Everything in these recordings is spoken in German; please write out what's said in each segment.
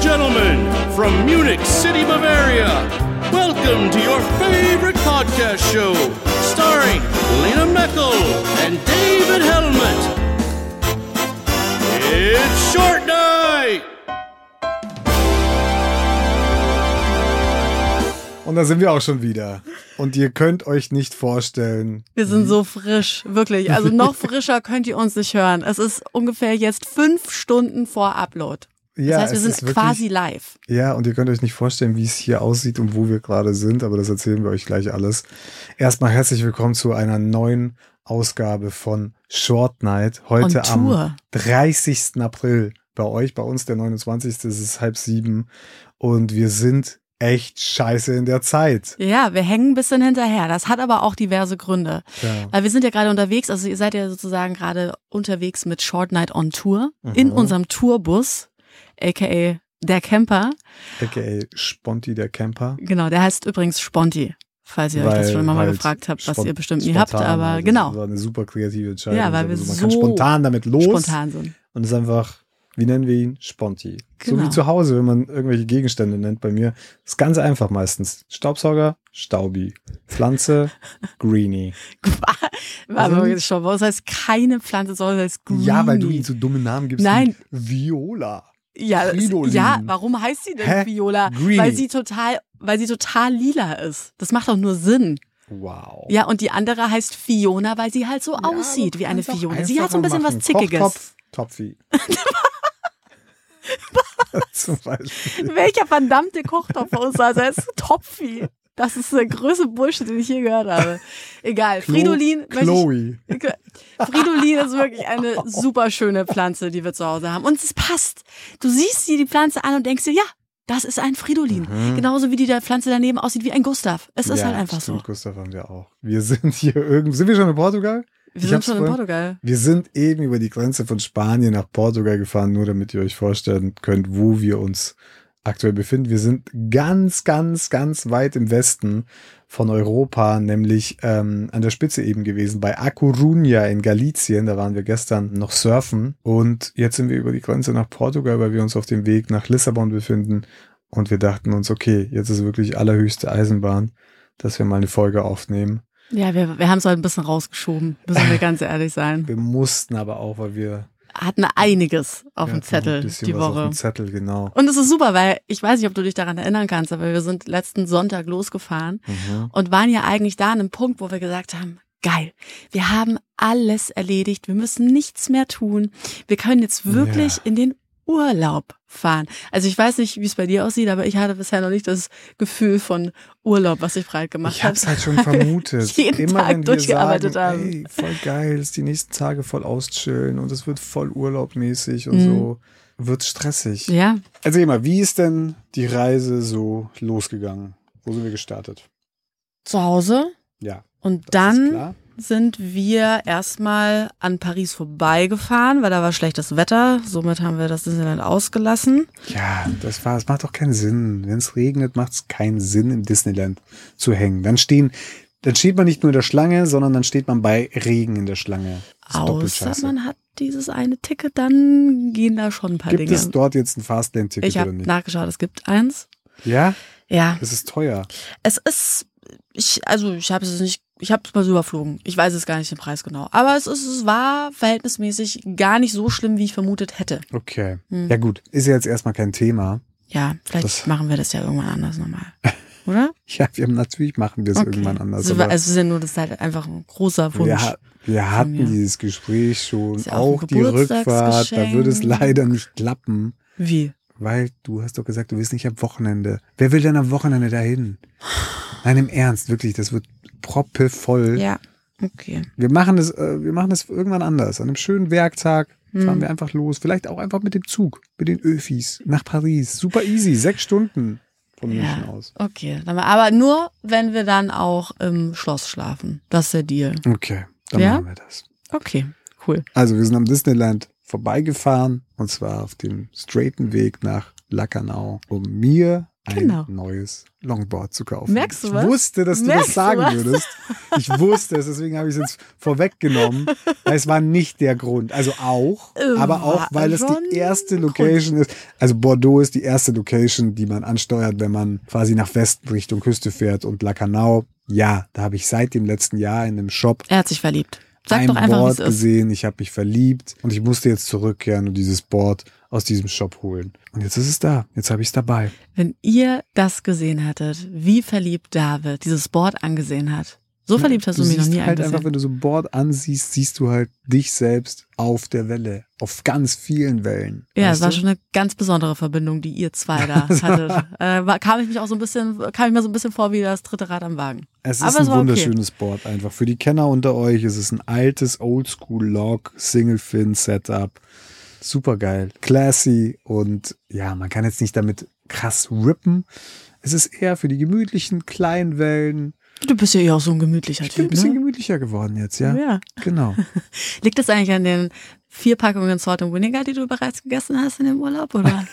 gentlemen, from Munich City, Bavaria, welcome to your favorite podcast show, starring Lena Meckel and David Helmet. It's Short Night! Und da sind wir auch schon wieder. Und ihr könnt euch nicht vorstellen. Wir sind so frisch, wirklich. Also noch frischer könnt ihr uns nicht hören. Es ist ungefähr jetzt 5 Stunden vor Upload. Ja, das heißt, wir sind wirklich, quasi live. Ja, und ihr könnt euch nicht vorstellen, wie es hier aussieht und wo wir gerade sind, aber das erzählen wir euch gleich alles. Erstmal herzlich willkommen zu einer neuen Ausgabe von Short Night. Heute am 30. April. Bei euch, bei uns der 29. Es ist 6:30 und wir sind echt scheiße in der Zeit. Ja, wir hängen ein bisschen hinterher. Das hat aber auch diverse Gründe. Ja. Weil wir sind ja gerade unterwegs, also ihr seid ja sozusagen gerade unterwegs mit Short Night on Tour in unserem Tourbus, aka der Camper. Aka Sponti, der Camper. Genau, der heißt übrigens Sponti, falls ihr euch das schon mal gefragt habt, was ihr bestimmt nie habt, aber genau. Das war eine super kreative Entscheidung. Ja, weil wir man kann spontan damit los. Spontan sind. Und es ist einfach, wie nennen wir ihn? Sponti. Genau. So wie zu Hause, wenn man irgendwelche Gegenstände nennt bei mir. Ist ganz einfach meistens. Staubsauger, Staubi. Pflanze, Greenie. Was heißt keine Pflanze, sondern heißt Greenie? Ja, weil du ihm so dumme Namen gibst. Nein. Viola. Ja, ja, warum heißt sie denn Viola? Greenie. Weil sie total lila ist. Das macht doch nur Sinn. Wow. Ja, und die andere heißt Fiona, weil sie halt so aussieht wie eine Fiona. Sie hat so ein bisschen was Zickiges. Kochtopf, Topfi. Zum Beispiel. Welcher verdammte Kochtopf aus als Topfi? Das ist der größte Bullshit, den ich je gehört habe. Egal. Fridolin. Chloe. Fridolin ist wirklich eine super schöne Pflanze, die wir zu Hause haben. Und es passt. Du siehst dir die Pflanze an und denkst dir, ja, das ist ein Fridolin. Genauso wie die der Pflanze daneben aussieht wie ein Gustav. Es ist halt einfach stimmt, so. Gustav haben wir auch. Wir sind hier sind wir schon in Portugal? Wir sind schon in Portugal. Wir sind eben über die Grenze von Spanien nach Portugal gefahren, nur damit ihr euch vorstellen könnt, wo wir uns aktuell befinden. Wir sind ganz, ganz, ganz weit im Westen von Europa, nämlich an der Spitze eben gewesen, bei A Coruña in Galicien. Da waren wir gestern noch surfen und jetzt sind wir über die Grenze nach Portugal, weil wir uns auf dem Weg nach Lissabon befinden und wir dachten uns, okay, jetzt ist wirklich allerhöchste Eisenbahn, dass wir mal eine Folge aufnehmen. Ja, wir haben es heute ein bisschen rausgeschoben, müssen wir ganz ehrlich sein. Wir mussten aber auch, weil wir hatten einiges auf dem Zettel die Woche. Auf dem Zettel, genau. Und es ist super, weil ich weiß nicht, ob du dich daran erinnern kannst, aber wir sind letzten Sonntag losgefahren und waren ja eigentlich da an einem Punkt, wo wir gesagt haben, geil, wir haben alles erledigt, wir müssen nichts mehr tun. Wir können jetzt wirklich in den Urlaub fahren. Also ich weiß nicht, wie es bei dir aussieht, aber ich hatte bisher noch nicht das Gefühl von Urlaub, was sich breit gemacht hat. Ich habe es halt schon vermutet. Jeden Immer Tag wenn wir durchgearbeitet sagen, haben. ey, voll geil, ist die nächsten Tage voll auschillen und es wird voll urlaubmäßig und so, wird's stressig. Ja. Erzähl mal, wie ist denn die Reise so losgegangen? Wo sind wir gestartet? Zu Hause. Ja. Und ist dann klar. sind wir erstmal an Paris vorbeigefahren, weil da war schlechtes Wetter. Somit haben wir das Disneyland ausgelassen. Ja, es macht doch keinen Sinn. Wenn es regnet, macht es keinen Sinn, im Disneyland zu hängen. Dann steht man nicht nur in der Schlange, sondern dann steht man bei Regen in der Schlange. Außer man hat dieses eine Ticket, dann gehen da schon ein paar Dinge. Gibt es dort jetzt ein Fastlane-Ticket oder nicht? Ich habe nachgeschaut, es gibt eins. Ja? Ja. Es ist teuer. Es ist, ich habe es mal so überflogen. Ich weiß es gar nicht den Preis genau. Aber es war verhältnismäßig gar nicht so schlimm, wie ich vermutet hätte. Okay. Ja gut, ist ja jetzt erstmal kein Thema. Ja, vielleicht machen wir das ja irgendwann anders nochmal. Oder? Ja, natürlich machen wir es irgendwann anders. Also es ist ja nur, das ist halt einfach ein großer Wunsch. Wir hatten dieses Gespräch schon, auch die Rückfahrt, da würde es leider nicht klappen. Wie? Weil du hast doch gesagt, du willst nicht am Wochenende. Wer will denn am Wochenende dahin? Nein, im Ernst, wirklich, das wird proppevoll. Ja, okay. Wir machen das irgendwann anders. An einem schönen Werktag fahren wir einfach los. Vielleicht auch einfach mit dem Zug, mit den Öfis nach Paris. Super easy, 6 Stunden von München aus. Okay, aber nur, wenn wir dann auch im Schloss schlafen. Das ist der Deal. Okay, dann machen wir das. Okay, cool. Also wir sind am Disneyland vorbeigefahren und zwar auf dem straighten Weg nach Lacanau, um mir ein neues Longboard zu kaufen. Merkst du was? Ich wusste, dass du das sagen würdest. Ich wusste es, deswegen habe ich es jetzt vorweggenommen. Es war nicht der Grund. Also auch, aber auch, weil es die erste Location ist. Also Bordeaux ist die erste Location, die man ansteuert, wenn man quasi nach Westen Richtung Küste fährt. Und Lacanau, ja, da habe ich seit dem letzten Jahr in einem Shop Er hat sich verliebt. Sag ein doch einfach, Board wie es ist. gesehen, ich habe mich verliebt und ich musste jetzt zurückkehren und dieses Board aus diesem Shop holen. Und jetzt ist es da, jetzt habe ich es dabei. Wenn ihr das gesehen hättet, wie verliebt David dieses Board angesehen hat. So verliebt hast du mich noch nie siehst halt angesehen. einfach, wenn du so ein Board ansiehst, siehst du halt dich selbst auf der Welle, auf ganz vielen Wellen. Ja, Weißt es war du? schon eine ganz besondere Verbindung, die ihr zwei da hattet. Kam ich mir so ein bisschen vor wie das dritte Rad am Wagen. Es Aber ist es ein war okay. wunderschönes Board einfach. Für die Kenner unter euch ist es ein altes Oldschool-Log Single-Fin-Setup. Super geil, classy und ja, man kann jetzt nicht damit krass rippen. Es ist eher für die gemütlichen kleinen Wellen. Du bist ja eh auch so ein gemütlicher Ich bin ein Typ, bisschen ne? gemütlicher geworden jetzt, ja. Ja. Genau. Liegt das eigentlich an den 4 Packungen Salt and Vinegar, die du bereits gegessen hast in dem Urlaub, oder?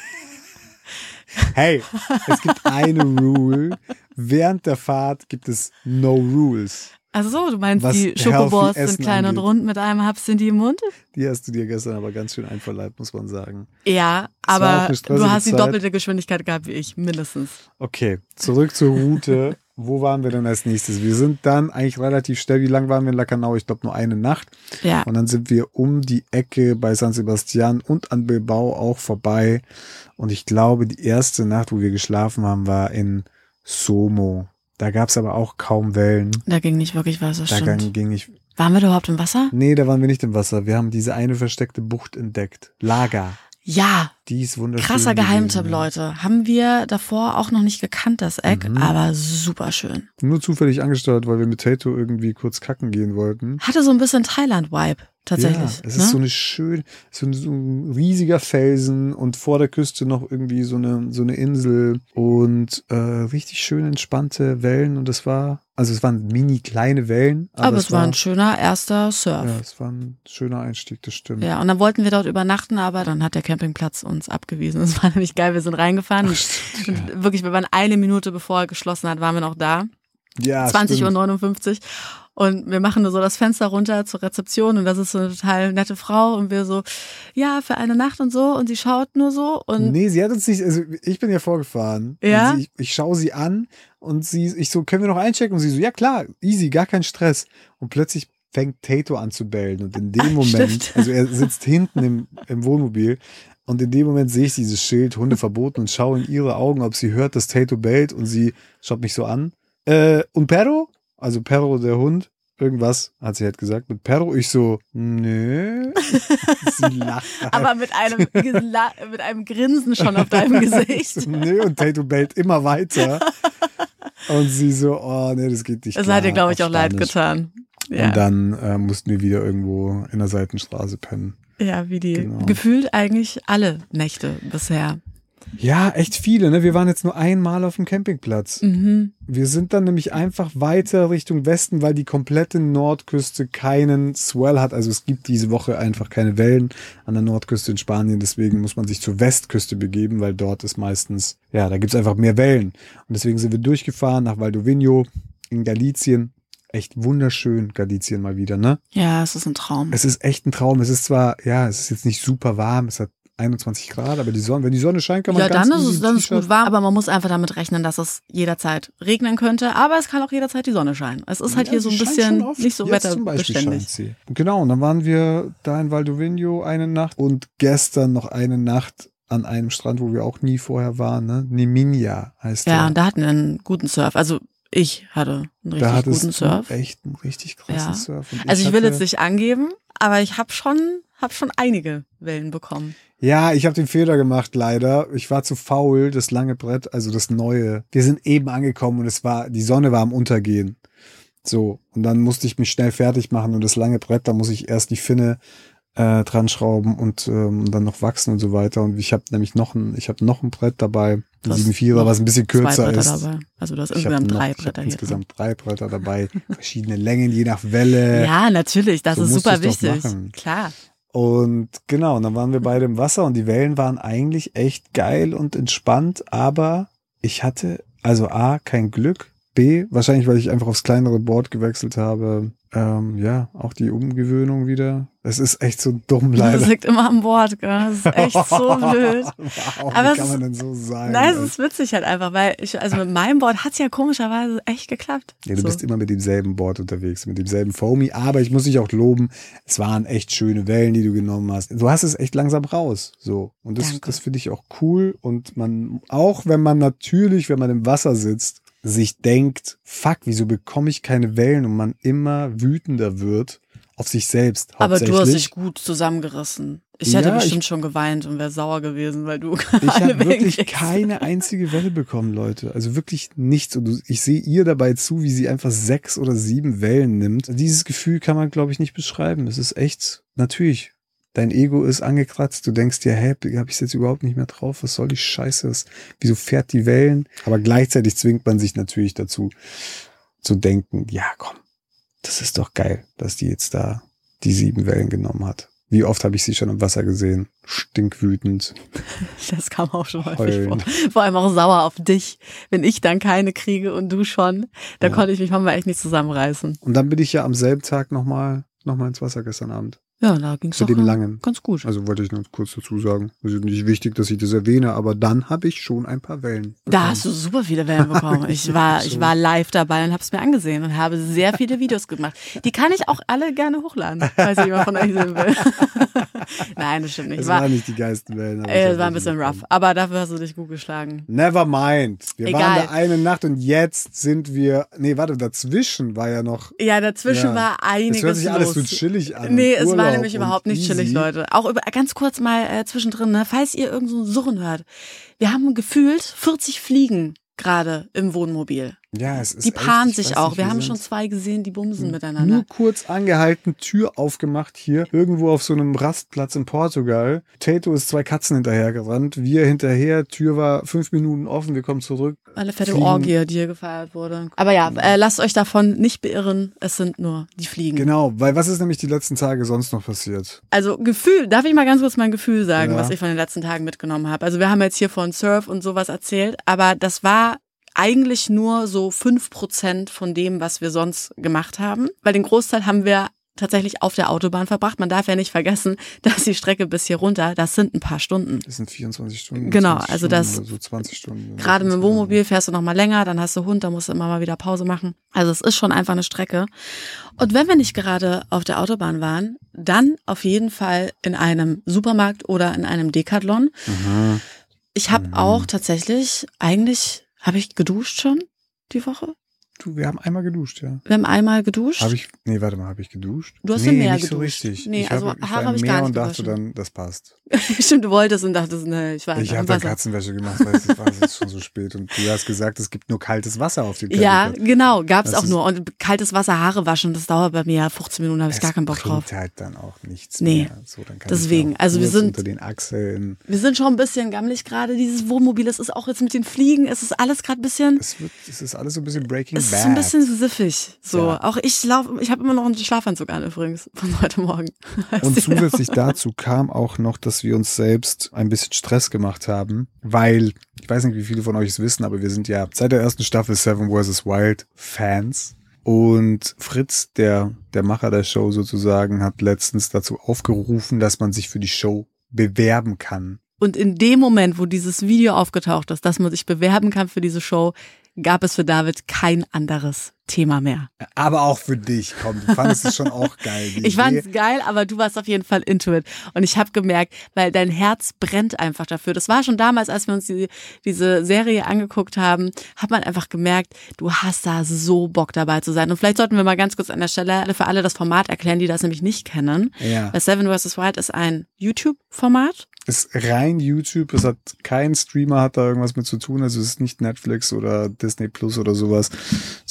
Hey, es gibt eine Rule. Während der Fahrt gibt es no rules. Also so, du meinst, Was die healthy Schokobors sind Essen klein und angeht. rund mit einem Haps in die im Mund? Die hast du dir gestern aber ganz schön einverleibt, muss man sagen. Ja, Es war auch aber eine stressige du hast die Zeit. doppelte Geschwindigkeit gehabt wie ich, mindestens. Okay, zurück zur Route. Wo waren wir denn als nächstes? Wir sind dann eigentlich relativ schnell, wie lang waren wir in Lacanau? Ich glaube nur eine Nacht. Ja. Und dann sind wir um die Ecke bei San Sebastian und an Bilbao auch vorbei. Und ich glaube, die erste Nacht, wo wir geschlafen haben, war in Somo. Da gab es aber auch kaum Wellen. Da ging nicht wirklich was, das Da stimmt. ging ich. Waren wir da überhaupt im Wasser? Nee, da waren wir nicht im Wasser. Wir haben diese eine versteckte Bucht entdeckt. Laga. Ja, Die ist wunderschön. krasser Geheimtipp, gewesen, ja. Leute. Haben wir davor auch noch nicht gekannt, das Eck, aber super schön. Nur zufällig angesteuert, weil wir mit Tato irgendwie kurz kacken gehen wollten. Hatte so ein bisschen Thailand-Vibe, tatsächlich. Ja, es ne? ist so eine schön, so ein riesiger Felsen und vor der Küste noch irgendwie so eine Insel und richtig schön entspannte Wellen und es waren mini kleine Wellen. aber es war ein schöner erster Surf. ja, es war ein schöner Einstieg, das stimmt. Ja, und dann wollten wir dort übernachten, aber dann hat der Campingplatz uns abgewiesen. Das war nämlich geil, wir sind reingefahren. Und wirklich, wir waren eine Minute bevor er geschlossen hat, waren wir noch da. Ja, 20:59 Uhr. Und wir machen nur so das Fenster runter zur Rezeption und das ist so eine total nette Frau und wir so, ja, für eine Nacht und so und sie schaut nur so und Nee, sie hat uns nicht, also ich bin ja vorgefahren. Ja? Und ich schaue sie an und ich so, können wir noch einchecken? Und sie so, ja klar, easy, gar kein Stress. Und plötzlich fängt Tato an zu bellen und in dem Moment, Stimmt. also er sitzt hinten im Wohnmobil und in dem Moment sehe ich dieses Schild, Hunde verboten und schaue in ihre Augen, ob sie hört, dass Tato bellt und sie schaut mich so an. Und Perro? Also Perro, der Hund, irgendwas, hat sie halt gesagt. Mit Perro, ich so, nö. Sie lacht. aber mit einem Grinsen schon auf deinem Gesicht. So, nö, und Tato bellt immer weiter. Und sie so, oh nee, das geht nicht. Das klar, hat ihr, glaube ich, auf auch leid Spanisch. getan. Ja. Und dann mussten wir wieder irgendwo in der Seitenstraße pennen. Ja, wie die Genau. gefühlt eigentlich alle Nächte bisher. Ja, echt viele, ne? Wir waren jetzt nur einmal auf dem Campingplatz. Mhm. Wir sind dann nämlich einfach weiter Richtung Westen, weil die komplette Nordküste keinen Swell hat. Also es gibt diese Woche einfach keine Wellen an der Nordküste in Spanien. Deswegen muss man sich zur Westküste begeben, weil dort ist meistens, ja, da gibt's einfach mehr Wellen. Und deswegen sind wir durchgefahren nach Valdoviño in Galicien. Echt wunderschön, Galicien mal wieder, ne? Ja, es ist ein Traum. Es ist echt ein Traum. Es ist zwar, ja, es ist jetzt nicht super warm. Es hat 21 Grad, aber wenn die Sonne scheint, kann man Ja, ganz dann ist easy es dann ist T-Shirt. gut warm, aber man muss einfach damit rechnen, dass es jederzeit regnen könnte, aber es kann auch jederzeit die Sonne scheinen. Es ist halt hier so ein sie scheint bisschen schon oft. nicht so Jetzt zum Beispiel wetterbeständig. scheint sie. Genau, und dann waren wir da in Valdoviño eine Nacht und gestern noch eine Nacht an einem Strand, wo wir auch nie vorher waren, ne? Neminia heißt Ja, der. und da hatten wir einen guten Surf. Also ich hatte einen Da richtig hattest guten du Surf. echt einen richtig krassen Ja. Surf. Und Also ich will hatte- jetzt nicht angeben, aber ich habe schon einige Wellen bekommen. Ja, ich habe den Fehler gemacht, leider. Ich war zu faul, das lange Brett, also das neue. Wir sind eben angekommen und die Sonne war am Untergehen. So, und dann musste ich mich schnell fertig machen und das lange Brett, da muss ich erst die Finne dran schrauben und dann noch wachsen und so weiter. Und ich habe nämlich noch ein Brett dabei, Du ein hast 7-4er, noch was ein bisschen 2 kürzer Bretter ist. dabei. Also du hast Ich hab insgesamt noch- 3 ich hab Bretter hier. insgesamt 3 Bretter dabei, verschiedene Längen, je nach Welle. Ja, natürlich, das So ist musst super du's doch wichtig. machen. Klar. Und genau, und dann waren wir beide im Wasser und die Wellen waren eigentlich echt geil und entspannt, aber ich hatte also A, kein Glück, B, wahrscheinlich, weil ich einfach aufs kleinere Board gewechselt habe, ja, auch die Umgewöhnung wieder. Es ist echt so dumm, leider. Das liegt immer am Board, gell? Das ist echt so blöd. Wow, Aber wie kann man denn so sein? Nein, es ist witzig halt einfach, weil also mit meinem Board hat's ja komischerweise echt geklappt. Ja, du bist immer mit demselben Board unterwegs, mit demselben Foamy, aber ich muss dich auch loben, es waren echt schöne Wellen, die du genommen hast. Du hast es echt langsam raus, so. Und das finde ich auch cool und man, auch wenn man im Wasser sitzt, sich denkt, fuck, wieso bekomme ich keine Wellen und man immer wütender wird auf sich selbst. Aber du hast dich gut zusammengerissen. Ich hätte bestimmt schon geweint und wäre sauer gewesen, weil du Ich habe wirklich keine einzige Welle bekommen, Leute. Also wirklich nichts. Und ich sehe ihr dabei zu, wie sie einfach 6 oder 7 Wellen nimmt. Dieses Gefühl kann man, glaube ich, nicht beschreiben. Es ist echt, natürlich. Dein Ego ist angekratzt, du denkst dir, hä, hab ich jetzt überhaupt nicht mehr drauf, was soll die Scheiße, wieso fährt die Wellen? Aber gleichzeitig zwingt man sich natürlich dazu, zu denken, ja komm, das ist doch geil, dass die jetzt da die 7 Wellen genommen hat. Wie oft habe ich sie schon im Wasser gesehen, stinkwütend. Das kam auch schon häufig vor. Vor allem auch sauer auf dich, wenn ich dann keine kriege und du schon, da konnte ich mich manchmal echt nicht zusammenreißen. Und dann bin ich ja am selben Tag nochmal ins Wasser gestern Abend. Ja, da ging es doch den langen. Ganz gut. Also wollte ich noch kurz dazu sagen. Es ist nicht wichtig, dass ich das erwähne, aber dann habe ich schon ein paar Wellen bekommen. Da hast du super viele Wellen bekommen. Ich war live dabei und habe es mir angesehen und habe sehr viele Videos gemacht. Die kann ich auch alle gerne hochladen, falls jemand von euch sehen will. Nein, das stimmt nicht. Es waren nicht die geilsten Wellen. Es war ein bisschen rough, aber dafür hast du dich gut geschlagen. Never mind. Wir Egal. waren da eine Nacht und jetzt sind wir, dazwischen war ja noch. Ja, dazwischen war einiges los. Es hört sich alles los. so chillig an. Nee, es war nämlich überhaupt nicht chillig, Leute. Auch ganz kurz mal zwischendrin, ne, falls ihr irgend so ein Surren hört. Wir haben gefühlt 40 Fliegen gerade im Wohnmobil. Ja, es ist die paaren echt, sich auch. nicht, Wir haben schon 2 gesehen, die bumsen miteinander. Nur kurz angehalten, Tür aufgemacht hier, irgendwo auf so einem Rastplatz in Portugal. Tato ist 2 Katzen hinterhergerannt, wir hinterher, Tür war 5 Minuten offen, wir kommen zurück. Eine fette Orgie, die hier gefeiert wurde. Aber ja, lasst euch davon nicht beirren, es sind nur die Fliegen. Genau, weil was ist nämlich die letzten Tage sonst noch passiert? Also Gefühl, darf ich mal ganz kurz mein Gefühl sagen, was ich von den letzten Tagen mitgenommen habe. Also wir haben jetzt hier von Surf und sowas erzählt, aber das war eigentlich nur so 5% von dem, was wir sonst gemacht haben. Weil den Großteil haben wir tatsächlich auf der Autobahn verbracht. Man darf ja nicht vergessen, dass die Strecke bis hier runter, das sind ein paar Stunden. Das sind 24 Stunden. Genau, also das, so 20 Stunden. Gerade mit dem Wohnmobil fährst du noch mal länger, dann hast du Hund, da musst du immer mal wieder Pause machen. Also es ist schon einfach eine Strecke. Und wenn wir nicht gerade auf der Autobahn waren, dann auf jeden Fall in einem Supermarkt oder in einem Decathlon. Mhm. Ich habe auch tatsächlich, habe ich geduscht schon die Woche? Du, wir haben einmal geduscht, ja. Wir haben einmal geduscht. Habe ich geduscht? Du hast im Meer nicht geduscht. So richtig. Nee, ich also Haare habe ich gar nicht und dachte gewaschen. dann, das passt. Stimmt, du wolltest und dachtest, ne, ich war Ich habe dann Katzenwäsche gemacht, weil es war jetzt schon so spät und du hast gesagt, es gibt nur kaltes Wasser auf dem Teppich. Ja, genau, gab's auch nur. Und kaltes Wasser, Haare waschen, das dauert bei mir 15 Minuten, habe ich gar keinen Bock drauf. Das bringt halt dann auch nichts mehr. So, dann kann deswegen, also wir sind unter den Achseln. Wir sind schon ein bisschen gammelig gerade, dieses Wohnmobil, es ist auch jetzt mit den Fliegen, es ist alles gerade ein bisschen. Es ist alles so ein bisschen Breaking Bad. Es ist ein bisschen siffig. So, ja. Auch ich habe immer noch einen Schlafanzug an übrigens von heute Morgen. Und zusätzlich dazu kam auch noch, dass wir uns selbst ein bisschen Stress gemacht haben, weil, ich weiß nicht, wie viele von euch es wissen, aber wir sind ja seit der ersten Staffel Seven vs. Wild Fans. Und Fritz, der Macher der Show sozusagen, hat letztens dazu aufgerufen, dass man sich für die Show bewerben kann. Und in dem Moment, wo dieses Video aufgetaucht ist, dass man sich bewerben kann für diese Show, gab es für David kein anderes Thema mehr. Aber auch für dich, komm, du fandest es schon auch geil. Ich fand es geil, aber du warst auf jeden Fall into it. Und ich habe gemerkt, weil dein Herz brennt einfach dafür. Das war schon damals, als wir uns diese Serie angeguckt haben, hat man einfach gemerkt, du hast da so Bock dabei zu sein. Und vielleicht sollten wir mal ganz kurz an der Stelle für alle das Format erklären, die das nämlich nicht kennen. Ja. Weil Seven vs. Wild ist ein YouTube-Format. Ist rein YouTube, es hat kein Streamer hat da irgendwas mit zu tun, also es ist nicht Netflix oder Disney Plus oder sowas, sondern es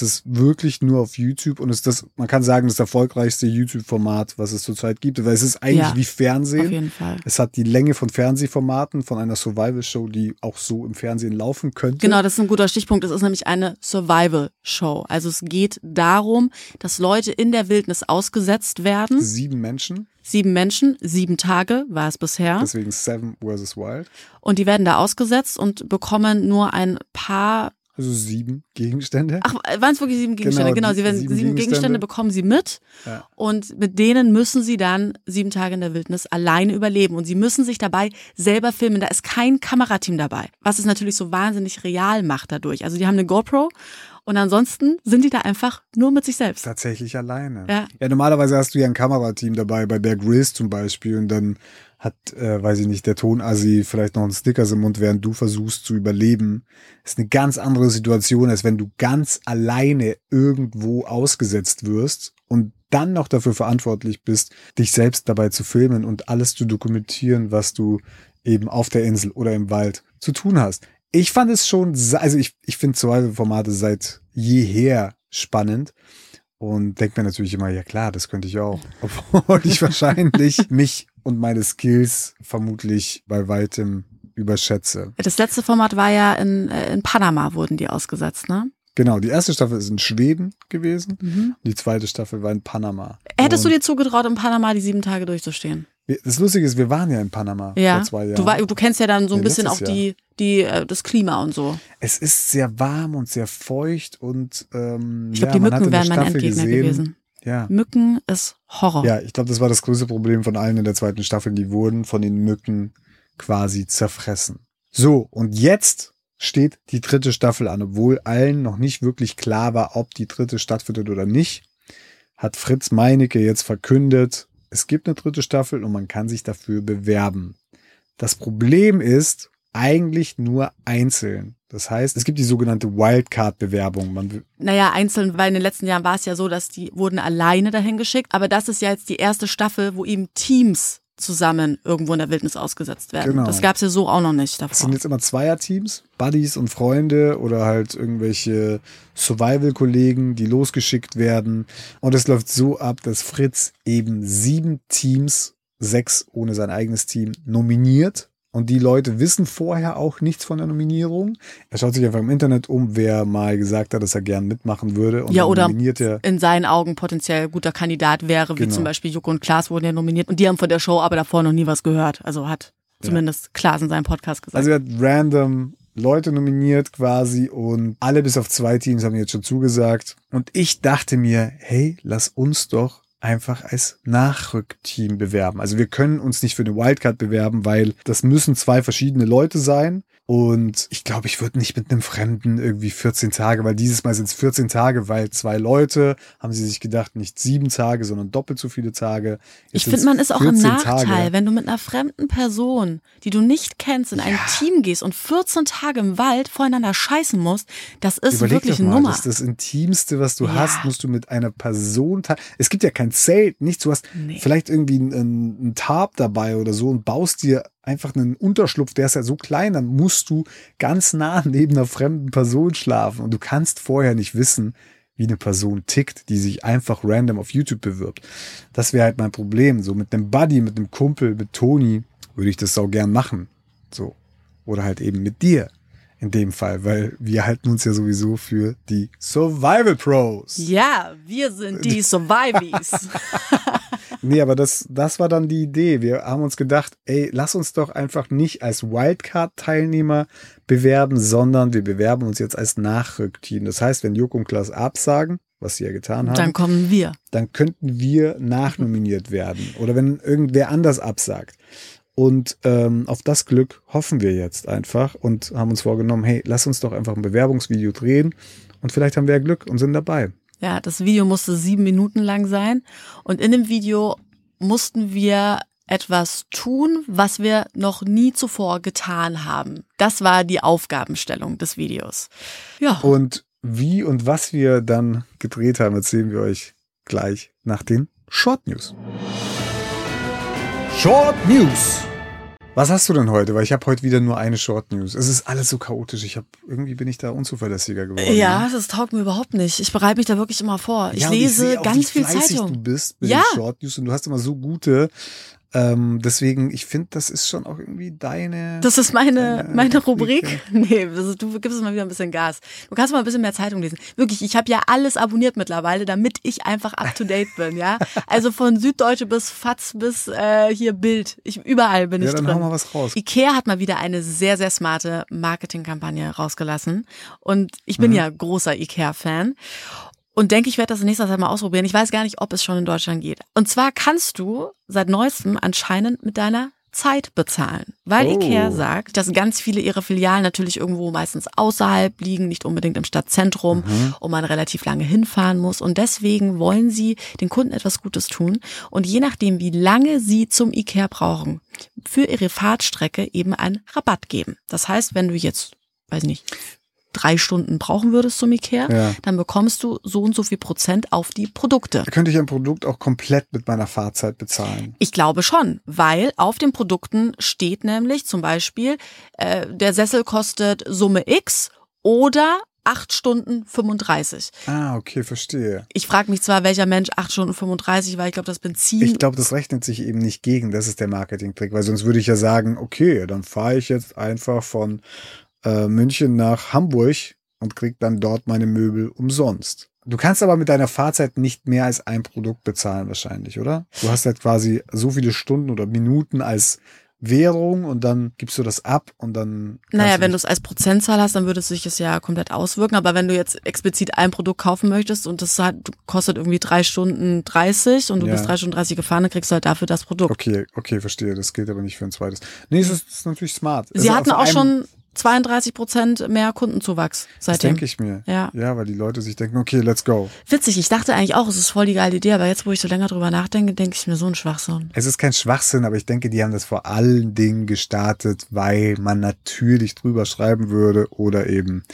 es wirklich nur auf YouTube und ist das, man kann sagen, das erfolgreichste YouTube-Format, was es zurzeit gibt, weil es ist eigentlich wie Fernsehen. Auf jeden Fall. Es hat die Länge von Fernsehformaten, von einer Survival-Show, die auch so im Fernsehen laufen könnte. Genau, das ist ein guter Stichpunkt. Es ist nämlich eine Survival-Show. Also es geht darum, dass Leute in der Wildnis ausgesetzt werden. 7 Menschen. 7 Menschen, 7 Tage war es bisher. Deswegen 7 vs. Wild. Und die werden da ausgesetzt und bekommen nur ein paar... Also 7 Gegenstände. Ach, waren es wirklich 7 Gegenstände? Genau, sie werden 7 Gegenstände bekommen sie mit. Ja. Und mit denen müssen sie dann 7 Tage in der Wildnis alleine überleben. Und sie müssen sich dabei selber filmen. Da ist kein Kamerateam dabei. Was es natürlich so wahnsinnig real macht dadurch. Also die haben eine GoPro. Und ansonsten sind die da einfach nur mit sich selbst. Tatsächlich alleine. Ja, normalerweise hast du ja ein Kamerateam dabei, bei Bear Grylls zum Beispiel, und dann hat, weiß ich nicht, der Tonassi vielleicht noch einen Snickers im Mund, während du versuchst zu überleben. Das ist eine ganz andere Situation, als wenn du ganz alleine irgendwo ausgesetzt wirst und dann noch dafür verantwortlich bist, dich selbst dabei zu filmen und alles zu dokumentieren, was du eben auf der Insel oder im Wald zu tun hast. Ich fand es schon, also ich finde Survival-Formate seit jeher spannend und denke mir natürlich immer, ja klar, das könnte ich auch. Obwohl ich wahrscheinlich mich und meine Skills vermutlich bei weitem überschätze. Das letzte Format war ja in Panama, wurden die ausgesetzt, ne? Genau, die erste Staffel ist in Schweden gewesen, die zweite Staffel war in Panama. Hättest du dir zugetraut, in Panama die 7 Tage durchzustehen? Das Lustige ist, wir waren ja in Panama vor 2 Jahren. Du kennst ja dann so ein bisschen auch das Klima und so. Es ist sehr warm und sehr feucht und ich glaube, die Mücken wären mein Endgegner gewesen. Ja. Mücken ist Horror. Ja, ich glaube, das war das größte Problem von allen in der zweiten Staffel. Die wurden von den Mücken quasi zerfressen. So, und jetzt steht die 3. Staffel an. Obwohl allen noch nicht wirklich klar war, ob die 3. stattfindet oder nicht, hat Fritz Meinecke jetzt verkündet, es gibt eine 3. Staffel und man kann sich dafür bewerben. Das Problem ist eigentlich nur einzeln. Das heißt, es gibt die sogenannte Wildcard-Bewerbung. Naja, einzeln, weil in den letzten Jahren war es ja so, dass die wurden alleine dahin geschickt. Aber das ist ja jetzt die erste Staffel, wo eben Teams zusammen irgendwo in der Wildnis ausgesetzt werden. Genau. Das gab es ja so auch noch nicht davor. Es sind jetzt immer Zweierteams, Buddies und Freunde oder halt irgendwelche Survival-Kollegen, die losgeschickt werden. Und es läuft so ab, dass Fritz eben 7 Teams, 6 ohne sein eigenes Team, nominiert. Und die Leute wissen vorher auch nichts von der Nominierung. Er schaut sich einfach im Internet um, wer mal gesagt hat, dass er gern mitmachen würde. Und ja, oder nominiert er in seinen Augen potenziell guter Kandidat wäre, wie zum Beispiel Joko und Klaas wurden ja nominiert. Und die haben von der Show aber davor noch nie was gehört. Also hat zumindest Klaas in seinem Podcast gesagt. Also er hat random Leute nominiert quasi und alle bis auf 2 Teams haben jetzt schon zugesagt. Und ich dachte mir, hey, lass uns doch einfach als Nachrückteam bewerben. Also wir können uns nicht für eine Wildcard bewerben, weil das müssen 2 verschiedene Leute sein. Und ich glaube, ich würde nicht mit einem Fremden irgendwie 14 Tage, weil dieses Mal sind es 14 Tage, weil 2 Leute, haben sie sich gedacht, nicht 7 Tage, sondern doppelt so viele Tage. Ich finde, man ist auch im Nachteil, wenn du mit einer fremden Person, die du nicht kennst, in ein Team gehst und 14 Tage im Wald voreinander scheißen musst, das ist wirklich eine Nummer. Das ist das Intimste, was du hast, musst du mit einer Person teilen. Es gibt ja kein Zelt, nichts. Du hast vielleicht irgendwie einen Tarp dabei oder so und baust dir einfach einen Unterschlupf, der ist ja so klein, dann musst du ganz nah neben einer fremden Person schlafen und du kannst vorher nicht wissen, wie eine Person tickt, die sich einfach random auf YouTube bewirbt. Das wäre halt mein Problem. So mit einem Buddy, mit einem Kumpel, mit Toni würde ich das sau gern machen. So. Oder halt eben mit dir in dem Fall, weil wir halten uns ja sowieso für die Survival Pros. Ja, wir sind die Survivies. Nee, aber das war dann die Idee. Wir haben uns gedacht, ey, lass uns doch einfach nicht als Wildcard-Teilnehmer bewerben, sondern wir bewerben uns jetzt als Nachrückteam. Das heißt, wenn Joko und Klaas absagen, was sie ja getan haben, dann kommen wir. Dann könnten wir nachnominiert werden. Oder wenn irgendwer anders absagt. Und auf das Glück hoffen wir jetzt einfach und haben uns vorgenommen, hey, lass uns doch einfach ein Bewerbungsvideo drehen und vielleicht haben wir ja Glück und sind dabei. Ja, das Video musste 7 Minuten lang sein und in dem Video mussten wir etwas tun, was wir noch nie zuvor getan haben. Das war die Aufgabenstellung des Videos. Ja. Und wie und was wir dann gedreht haben, erzählen wir euch gleich nach den Short News. Short News. Was hast du denn heute? Weil ich habe heute wieder nur eine Short News. Es ist alles so chaotisch. Irgendwie bin ich da unzuverlässiger geworden. Ja, das taugt mir überhaupt nicht. Ich bereite mich da wirklich immer vor. Ich lese ganz viel Zeitung. Du bist mit den Short News und du hast immer so gute. Deswegen, ich finde, das ist schon auch irgendwie deine... Das ist meine Rubrik? Nee, du gibst es mal wieder ein bisschen Gas. Du kannst mal ein bisschen mehr Zeitung lesen. Wirklich, ich habe ja alles abonniert mittlerweile, damit ich einfach up-to-date bin, ja. Also von Süddeutsche bis FAZ bis hier Bild. Überall bin ich drin. Ja, dann hau mal was raus. Ikea hat mal wieder eine sehr, sehr smarte Marketingkampagne rausgelassen. Und ich bin ja großer Ikea-Fan. Und denke, ich werde das in nächster Zeit mal ausprobieren. Ich weiß gar nicht, ob es schon in Deutschland geht. Und zwar kannst du seit neuestem anscheinend mit deiner Zeit bezahlen. Weil Ikea sagt, dass ganz viele ihrer Filialen natürlich irgendwo meistens außerhalb liegen, nicht unbedingt im Stadtzentrum, und man relativ lange hinfahren muss. Und deswegen wollen sie den Kunden etwas Gutes tun. Und je nachdem, wie lange sie zum Ikea brauchen, für ihre Fahrtstrecke eben einen Rabatt geben. Das heißt, wenn du jetzt, weiß nicht, 3 Stunden brauchen würdest zum Ikea, dann bekommst du so und so viel Prozent auf die Produkte. Da könnte ich ein Produkt auch komplett mit meiner Fahrzeit bezahlen. Ich glaube schon, weil auf den Produkten steht nämlich zum Beispiel, der Sessel kostet Summe X oder 8 Stunden 35. Ah, okay, verstehe. Ich frage mich zwar, welcher Mensch 8 Stunden 35, weil ich glaube, das Benzin... Ich glaube, das rechnet sich eben nicht gegen, das ist der Marketing-Trick, weil sonst würde ich ja sagen, okay, dann fahre ich jetzt einfach von München nach Hamburg und krieg dann dort meine Möbel umsonst. Du kannst aber mit deiner Fahrzeit nicht mehr als ein Produkt bezahlen wahrscheinlich, oder? Du hast halt quasi so viele Stunden oder Minuten als Währung und dann gibst du das ab und dann... Naja, wenn du es als Prozentzahl hast, dann würde es sich das ja komplett auswirken. Aber wenn du jetzt explizit ein Produkt kaufen möchtest und das kostet irgendwie 3 Stunden 30 und du bist 3 Stunden 30 gefahren, dann kriegst du halt dafür das Produkt. Okay, verstehe. Das gilt aber nicht für ein zweites. Nee, das ist natürlich smart. Sie hatten auch schon 32% mehr Kundenzuwachs seitdem. Das denke ich mir. Ja, weil die Leute sich denken, okay, let's go. Witzig, ich dachte eigentlich auch, es ist voll die geile Idee, aber jetzt, wo ich so länger drüber nachdenke, denke ich mir, so ein Schwachsinn. Es ist kein Schwachsinn, aber ich denke, die haben das vor allen Dingen gestartet, weil man natürlich drüber schreiben würde oder eben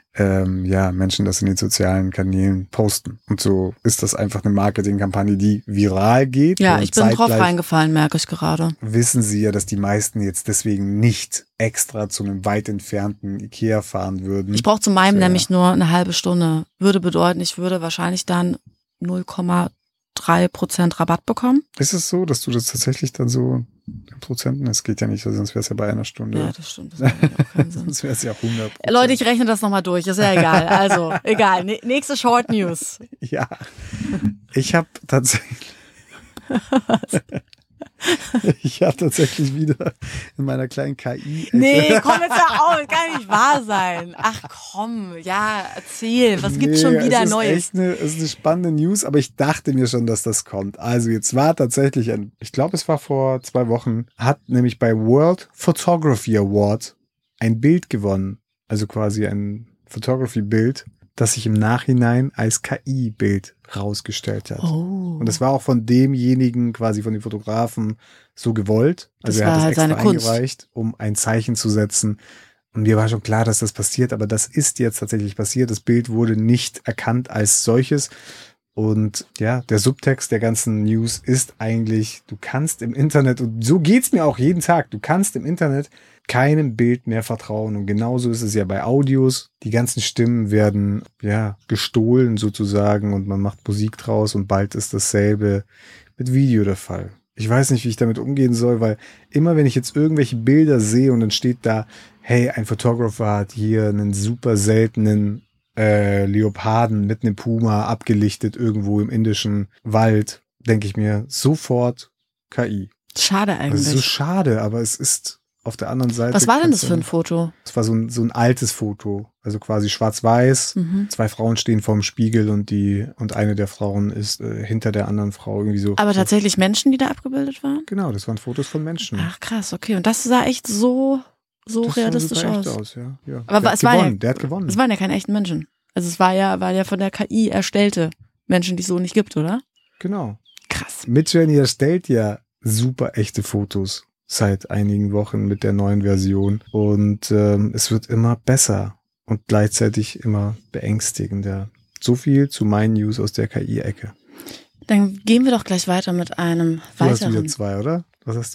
Menschen das in den sozialen Kanälen posten. Und so ist das einfach eine Marketingkampagne, die viral geht. Ja, ich bin drauf reingefallen, merke ich gerade. Wissen Sie ja, dass die meisten jetzt deswegen nicht extra zu einem weit entfernten Ikea fahren würden. Ich brauche zu meinem nämlich nur eine halbe Stunde. Würde bedeuten, ich würde wahrscheinlich dann 0,3% Rabatt bekommen. Ist es so, dass du das tatsächlich dann so in Prozenten? Das geht ja nicht, sonst wäre es ja bei einer Stunde. Ja, das stimmt. Das macht auch keinen Sinn. Sonst wäre es ja 100%. Leute, ich rechne das nochmal durch. Ist ja egal. Also, egal. Nächste Short News. Ja. Ich habe tatsächlich... Ich habe tatsächlich wieder in meiner kleinen KI... Nee, komm jetzt mal auf, kann nicht wahr sein. Ach komm, ja, erzähl, was gibt's schon wieder Neues? Es ist eine spannende News, aber ich dachte mir schon, dass das kommt. Also jetzt war tatsächlich ich glaube es war vor 2 Wochen, hat nämlich bei World Photography Award ein Bild gewonnen. Also quasi ein Photography-Bild, das sich im Nachhinein als KI-Bild rausgestellt hat. Oh. Und das war auch von demjenigen, quasi von dem Fotografen, so gewollt. Also er hat es halt extra eingereicht, um ein Zeichen zu setzen. Und mir war schon klar, dass das passiert, aber das ist jetzt tatsächlich passiert. Das Bild wurde nicht erkannt als solches. Und ja, der Subtext der ganzen News ist eigentlich, du kannst im Internet, und so geht's mir auch jeden Tag, du kannst im Internet keinem Bild mehr vertrauen. Und genauso ist es ja bei Audios. Die ganzen Stimmen werden gestohlen sozusagen und man macht Musik draus und bald ist dasselbe mit Video der Fall. Ich weiß nicht, wie ich damit umgehen soll, weil immer wenn ich jetzt irgendwelche Bilder sehe und dann steht da, hey, ein Photographer hat hier einen super seltenen Leoparden mit einem Puma abgelichtet irgendwo im indischen Wald, denke ich mir sofort KI. Schade eigentlich. Das ist so schade, aber es ist auf der anderen Seite. Was war denn das für ein Foto? Es war so ein altes Foto, also quasi schwarz-weiß. 2 Frauen stehen vorm Spiegel und eine der Frauen ist hinter der anderen Frau irgendwie so. Aber tatsächlich Menschen, die da abgebildet waren? Genau, das waren Fotos von Menschen. Ach krass, okay. Und das sah echt so realistisch aus. Echt aus, ja. Aber der hat gewonnen. Es waren ja keine echten Menschen. Also es war ja von der KI erstellte Menschen, die es so nicht gibt, oder? Genau. Krass. Midjourney erstellt ja super echte Fotos seit einigen Wochen mit der neuen Version und es wird immer besser und gleichzeitig immer beängstigender. So viel zu meinen News aus der KI-Ecke. Dann gehen wir doch gleich weiter mit einem weiteren. Du hast wieder 2, oder? Was hast du?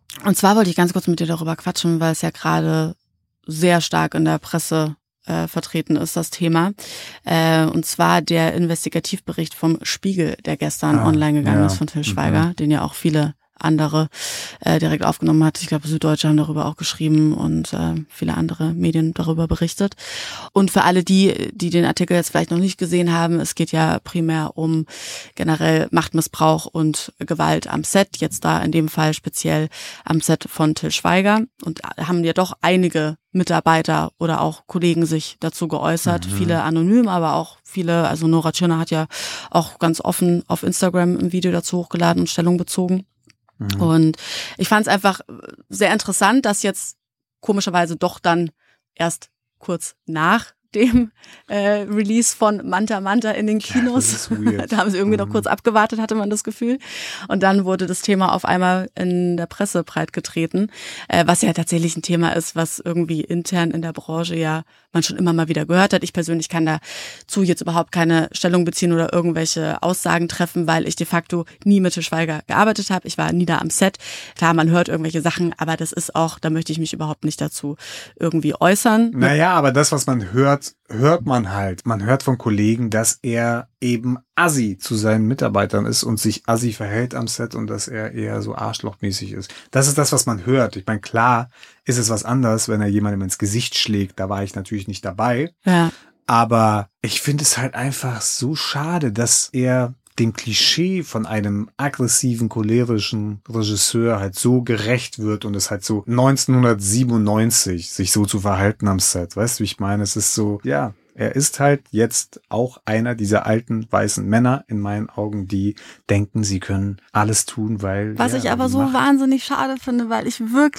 Und zwar wollte ich ganz kurz mit dir darüber quatschen, weil es ja gerade sehr stark in der Presse vertreten ist, das Thema. Und zwar der Investigativbericht vom Spiegel, der gestern online gegangen ist von Til Schweiger, den ja auch viele andere direkt aufgenommen hat. Ich glaube, Süddeutsche haben darüber auch geschrieben und viele andere Medien darüber berichtet. Und für alle die den Artikel jetzt vielleicht noch nicht gesehen haben, es geht ja primär um generell Machtmissbrauch und Gewalt am Set, jetzt da in dem Fall speziell am Set von Til Schweiger. Und haben ja doch einige Mitarbeiter oder auch Kollegen sich dazu geäußert, viele anonym, aber auch viele, also Nora Tschirner hat ja auch ganz offen auf Instagram ein Video dazu hochgeladen und Stellung bezogen. Und ich fand es einfach sehr interessant, dass jetzt komischerweise doch dann erst kurz nach dem Release von Manta Manta in den Kinos, da haben sie irgendwie noch kurz abgewartet, hatte man das Gefühl. Und dann wurde das Thema auf einmal in der Presse breitgetreten, was ja tatsächlich ein Thema ist, was irgendwie intern in der Branche ja man schon immer mal wieder gehört hat. Ich persönlich kann dazu jetzt überhaupt keine Stellung beziehen oder irgendwelche Aussagen treffen, weil ich de facto nie mit Til Schweiger gearbeitet habe. Ich war nie da am Set. Klar, man hört irgendwelche Sachen, aber das ist auch, da möchte ich mich überhaupt nicht dazu irgendwie äußern. Naja, aber das, was man hört man halt. Man hört von Kollegen, dass er eben assi zu seinen Mitarbeitern ist und sich assi verhält am Set und dass er eher so arschlochmäßig ist. Das ist das, was man hört. Ich meine, klar ist es was anderes, wenn er jemandem ins Gesicht schlägt. Da war ich natürlich nicht dabei. Ja. Aber ich finde es halt einfach so schade, dass er dem Klischee von einem aggressiven, cholerischen Regisseur halt so gerecht wird und es halt so 1997 sich so zu verhalten am Set. Weißt du, wie ich meine? Es ist so, ja, er ist halt jetzt auch einer dieser alten weißen Männer in meinen Augen, die denken, sie können alles tun, weil... Was ich aber so wahnsinnig schade finde, weil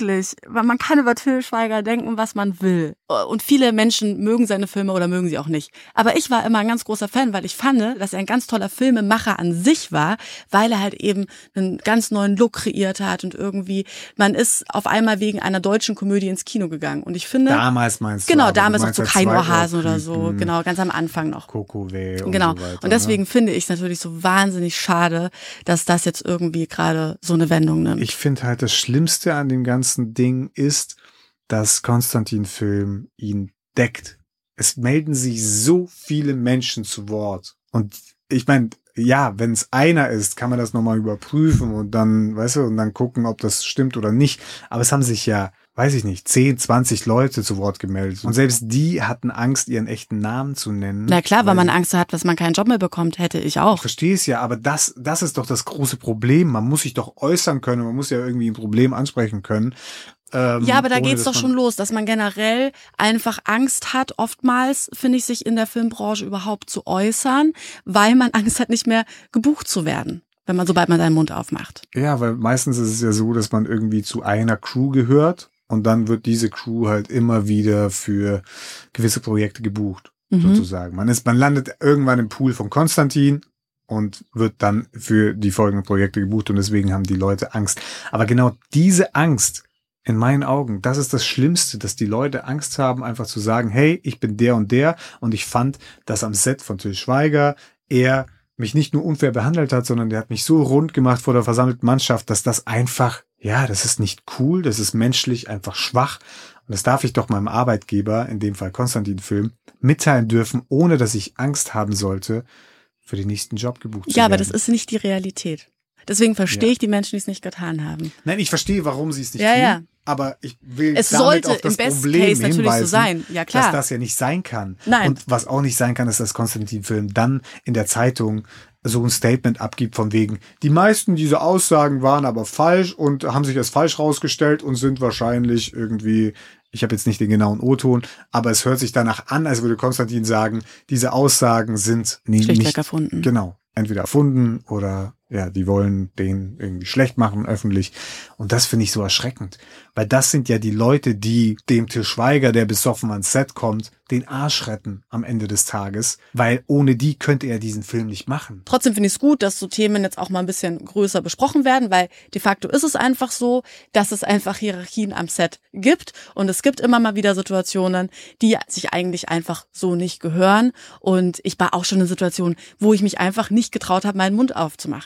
man kann über Til Schweiger denken, was man will. Und viele Menschen mögen seine Filme oder mögen sie auch nicht. Aber ich war immer ein ganz großer Fan, weil ich fand, dass er ein ganz toller Filmemacher an sich war, weil er halt eben einen ganz neuen Look kreiert hat und irgendwie, man ist auf einmal wegen einer deutschen Komödie ins Kino gegangen. Und ich finde... Damals meinst du? Genau, damals auch so Kein Ohrhasen oder so. Genau, ganz am Anfang noch. Kokowé und genau. So weiter. Und deswegen finde ich es natürlich so wahnsinnig schade, dass das jetzt irgendwie gerade so eine Wendung nimmt. Ich finde halt, das Schlimmste an dem ganzen Ding ist, dass Konstantin-Film ihn deckt. Es melden sich so viele Menschen zu Wort. Und ich meine, ja, wenn es einer ist, kann man das nochmal überprüfen und dann, weißt du, und dann gucken, ob das stimmt oder nicht. Aber es haben sich ja, weiß ich nicht, 10, 20 Leute zu Wort gemeldet. Und selbst die hatten Angst, ihren echten Namen zu nennen. Na klar, weil man Angst hat, dass man keinen Job mehr bekommt, hätte ich auch. Ich verstehe es ja, aber das ist doch das große Problem. Man muss sich doch äußern können, man muss ja irgendwie ein Problem ansprechen können. Ja, aber da geht's doch schon los, dass man generell einfach Angst hat, oftmals, finde ich, sich in der Filmbranche überhaupt zu äußern, weil man Angst hat, nicht mehr gebucht zu werden, sobald man seinen Mund aufmacht. Ja, weil meistens ist es ja so, dass man irgendwie zu einer Crew gehört und dann wird diese Crew halt immer wieder für gewisse Projekte gebucht, sozusagen. Man landet irgendwann im Pool von Konstantin und wird dann für die folgenden Projekte gebucht und deswegen haben die Leute Angst. Aber genau diese Angst, in meinen Augen, das ist das Schlimmste, dass die Leute Angst haben, einfach zu sagen, hey, ich bin der und ich fand, dass am Set von Til Schweiger er mich nicht nur unfair behandelt hat, sondern der hat mich so rund gemacht vor der versammelten Mannschaft, dass das einfach, ja, das ist nicht cool, das ist menschlich einfach schwach und das darf ich doch meinem Arbeitgeber, in dem Fall Konstantin Film, mitteilen dürfen, ohne dass ich Angst haben sollte, für den nächsten Job gebucht zu werden. Ja, aber das ist nicht die Realität. Deswegen verstehe ich die Menschen, die es nicht getan haben. Nein, ich verstehe, warum sie es nicht tun. Ja. Aber ich will es damit sollte auf das im Best Problem Case natürlich hinweisen, so sein. Ja, klar. dass das ja nicht sein kann. Nein. Und was auch nicht sein kann, ist, dass Konstantin-Film dann in der Zeitung so ein Statement abgibt von wegen, die meisten dieser Aussagen waren aber falsch und haben sich als falsch rausgestellt und sind wahrscheinlich irgendwie, ich habe jetzt nicht den genauen O-Ton, aber es hört sich danach an, als würde Konstantin sagen, diese Aussagen sind nicht erfunden. Genau, entweder erfunden oder ja, die wollen den irgendwie schlecht machen öffentlich. Und das finde ich so erschreckend. Weil das sind ja die Leute, die dem Til Schweiger, der besoffen ans Set kommt, den Arsch retten am Ende des Tages. Weil ohne die könnte er diesen Film nicht machen. Trotzdem finde ich es gut, dass so Themen jetzt auch mal ein bisschen größer besprochen werden, weil de facto ist es einfach so, dass es einfach Hierarchien am Set gibt. Und es gibt immer mal wieder Situationen, die sich eigentlich einfach so nicht gehören. Und ich war auch schon in Situationen, wo ich mich einfach nicht getraut habe, meinen Mund aufzumachen.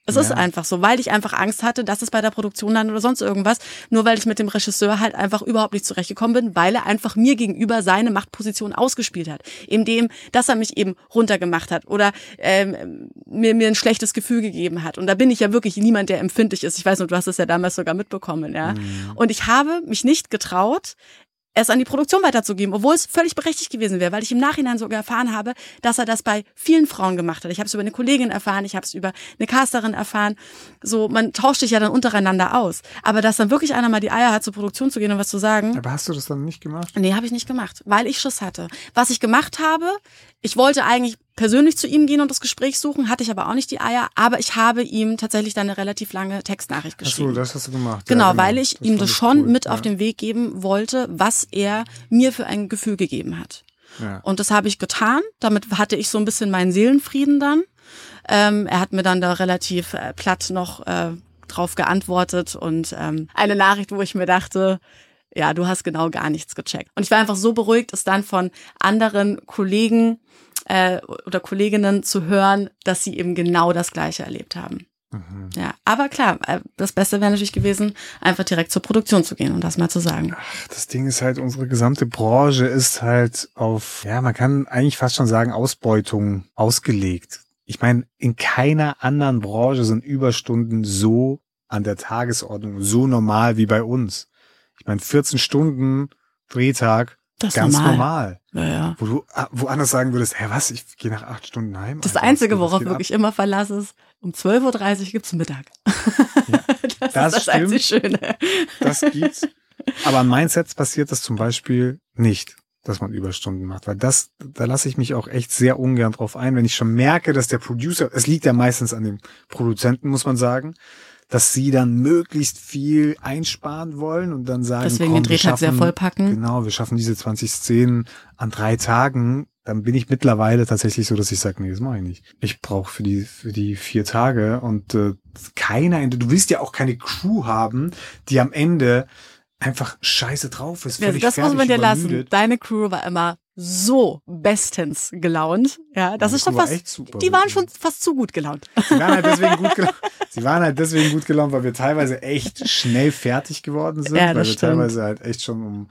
Es ist einfach so, weil ich einfach Angst hatte, dass es bei der Produktion dann oder sonst irgendwas, nur weil ich mit dem Regisseur halt einfach überhaupt nicht zurechtgekommen bin, weil er einfach mir gegenüber seine Machtposition ausgespielt hat. Indem, dass er mich eben runtergemacht hat oder mir ein schlechtes Gefühl gegeben hat. Und da bin ich ja wirklich niemand, der empfindlich ist. Ich weiß noch, du hast es ja damals sogar mitbekommen, ja. Und ich habe mich nicht getraut, es an die Produktion weiterzugeben, obwohl es völlig berechtigt gewesen wäre, weil ich im Nachhinein sogar erfahren habe, dass er das bei vielen Frauen gemacht hat. Ich habe es über eine Kollegin erfahren, ich habe es über eine Casterin erfahren. So, man tauscht sich ja dann untereinander aus. Aber dass dann wirklich einer mal die Eier hat, zur Produktion zu gehen und was zu sagen. Aber hast du das dann nicht gemacht? Nee, habe ich nicht gemacht, weil ich Schiss hatte. Was ich gemacht habe, ich wollte eigentlich persönlich zu ihm gehen und das Gespräch suchen, hatte ich aber auch nicht die Eier, aber ich habe ihm tatsächlich dann eine relativ lange Textnachricht geschrieben. Ach so, das hast du gemacht. Genau, ja, genau. weil ich ihm das schon mit auf den Weg geben wollte, was er mir für ein Gefühl gegeben hat. Ja. Und das habe ich getan, damit hatte ich so ein bisschen meinen Seelenfrieden dann. Er hat mir dann da relativ platt noch drauf geantwortet und eine Nachricht, wo ich mir dachte, ja, du hast genau gar nichts gecheckt. Und ich war einfach so beruhigt, es dann von anderen Kollegen oder Kolleginnen zu hören, dass sie eben genau das Gleiche erlebt haben. Ja, aber klar, das Beste wäre natürlich gewesen, einfach direkt zur Produktion zu gehen und das mal zu sagen. Ach, das Ding ist halt, unsere gesamte Branche ist halt auf, ja, man kann eigentlich fast schon sagen, Ausbeutung ausgelegt. Ich meine, in keiner anderen Branche sind Überstunden so an der Tagesordnung, so normal wie bei uns. Ich meine, 14 Stunden Drehtag, das ganz normal. Ja. Wo du woanders sagen würdest, hä, was, ich gehe nach 8 Stunden heim. Das Einzige, worauf wirklich immer Verlass ist, um 12.30 Uhr gibt's Mittag. Ja, das ist das einzig Schöne. Das gibt's. Aber an Mindsets passiert das zum Beispiel nicht, dass man Überstunden macht. Weil da lasse ich mich auch echt sehr ungern drauf ein, wenn ich schon merke, dass der Producer, es liegt ja meistens an dem Produzenten, muss man sagen, dass sie dann möglichst viel einsparen wollen und dann sagen, deswegen den Drehtag sehr vollpacken. Genau, wir schaffen diese 20 Szenen an 3 Tagen. Dann bin ich mittlerweile tatsächlich so, dass ich sage, nee, das mache ich nicht. Ich brauche für die 4 Tage und du willst ja auch keine Crew haben, die am Ende einfach scheiße drauf ist. Ja, das muss man dir lassen. Deine Crew war immer so bestens gelaunt. Ja, das ist schon fast, super, die waren schon fast zu gut gelaunt. Sie waren halt deswegen gut gelaunt, weil wir teilweise echt schnell fertig geworden sind, weil wir teilweise halt echt schon um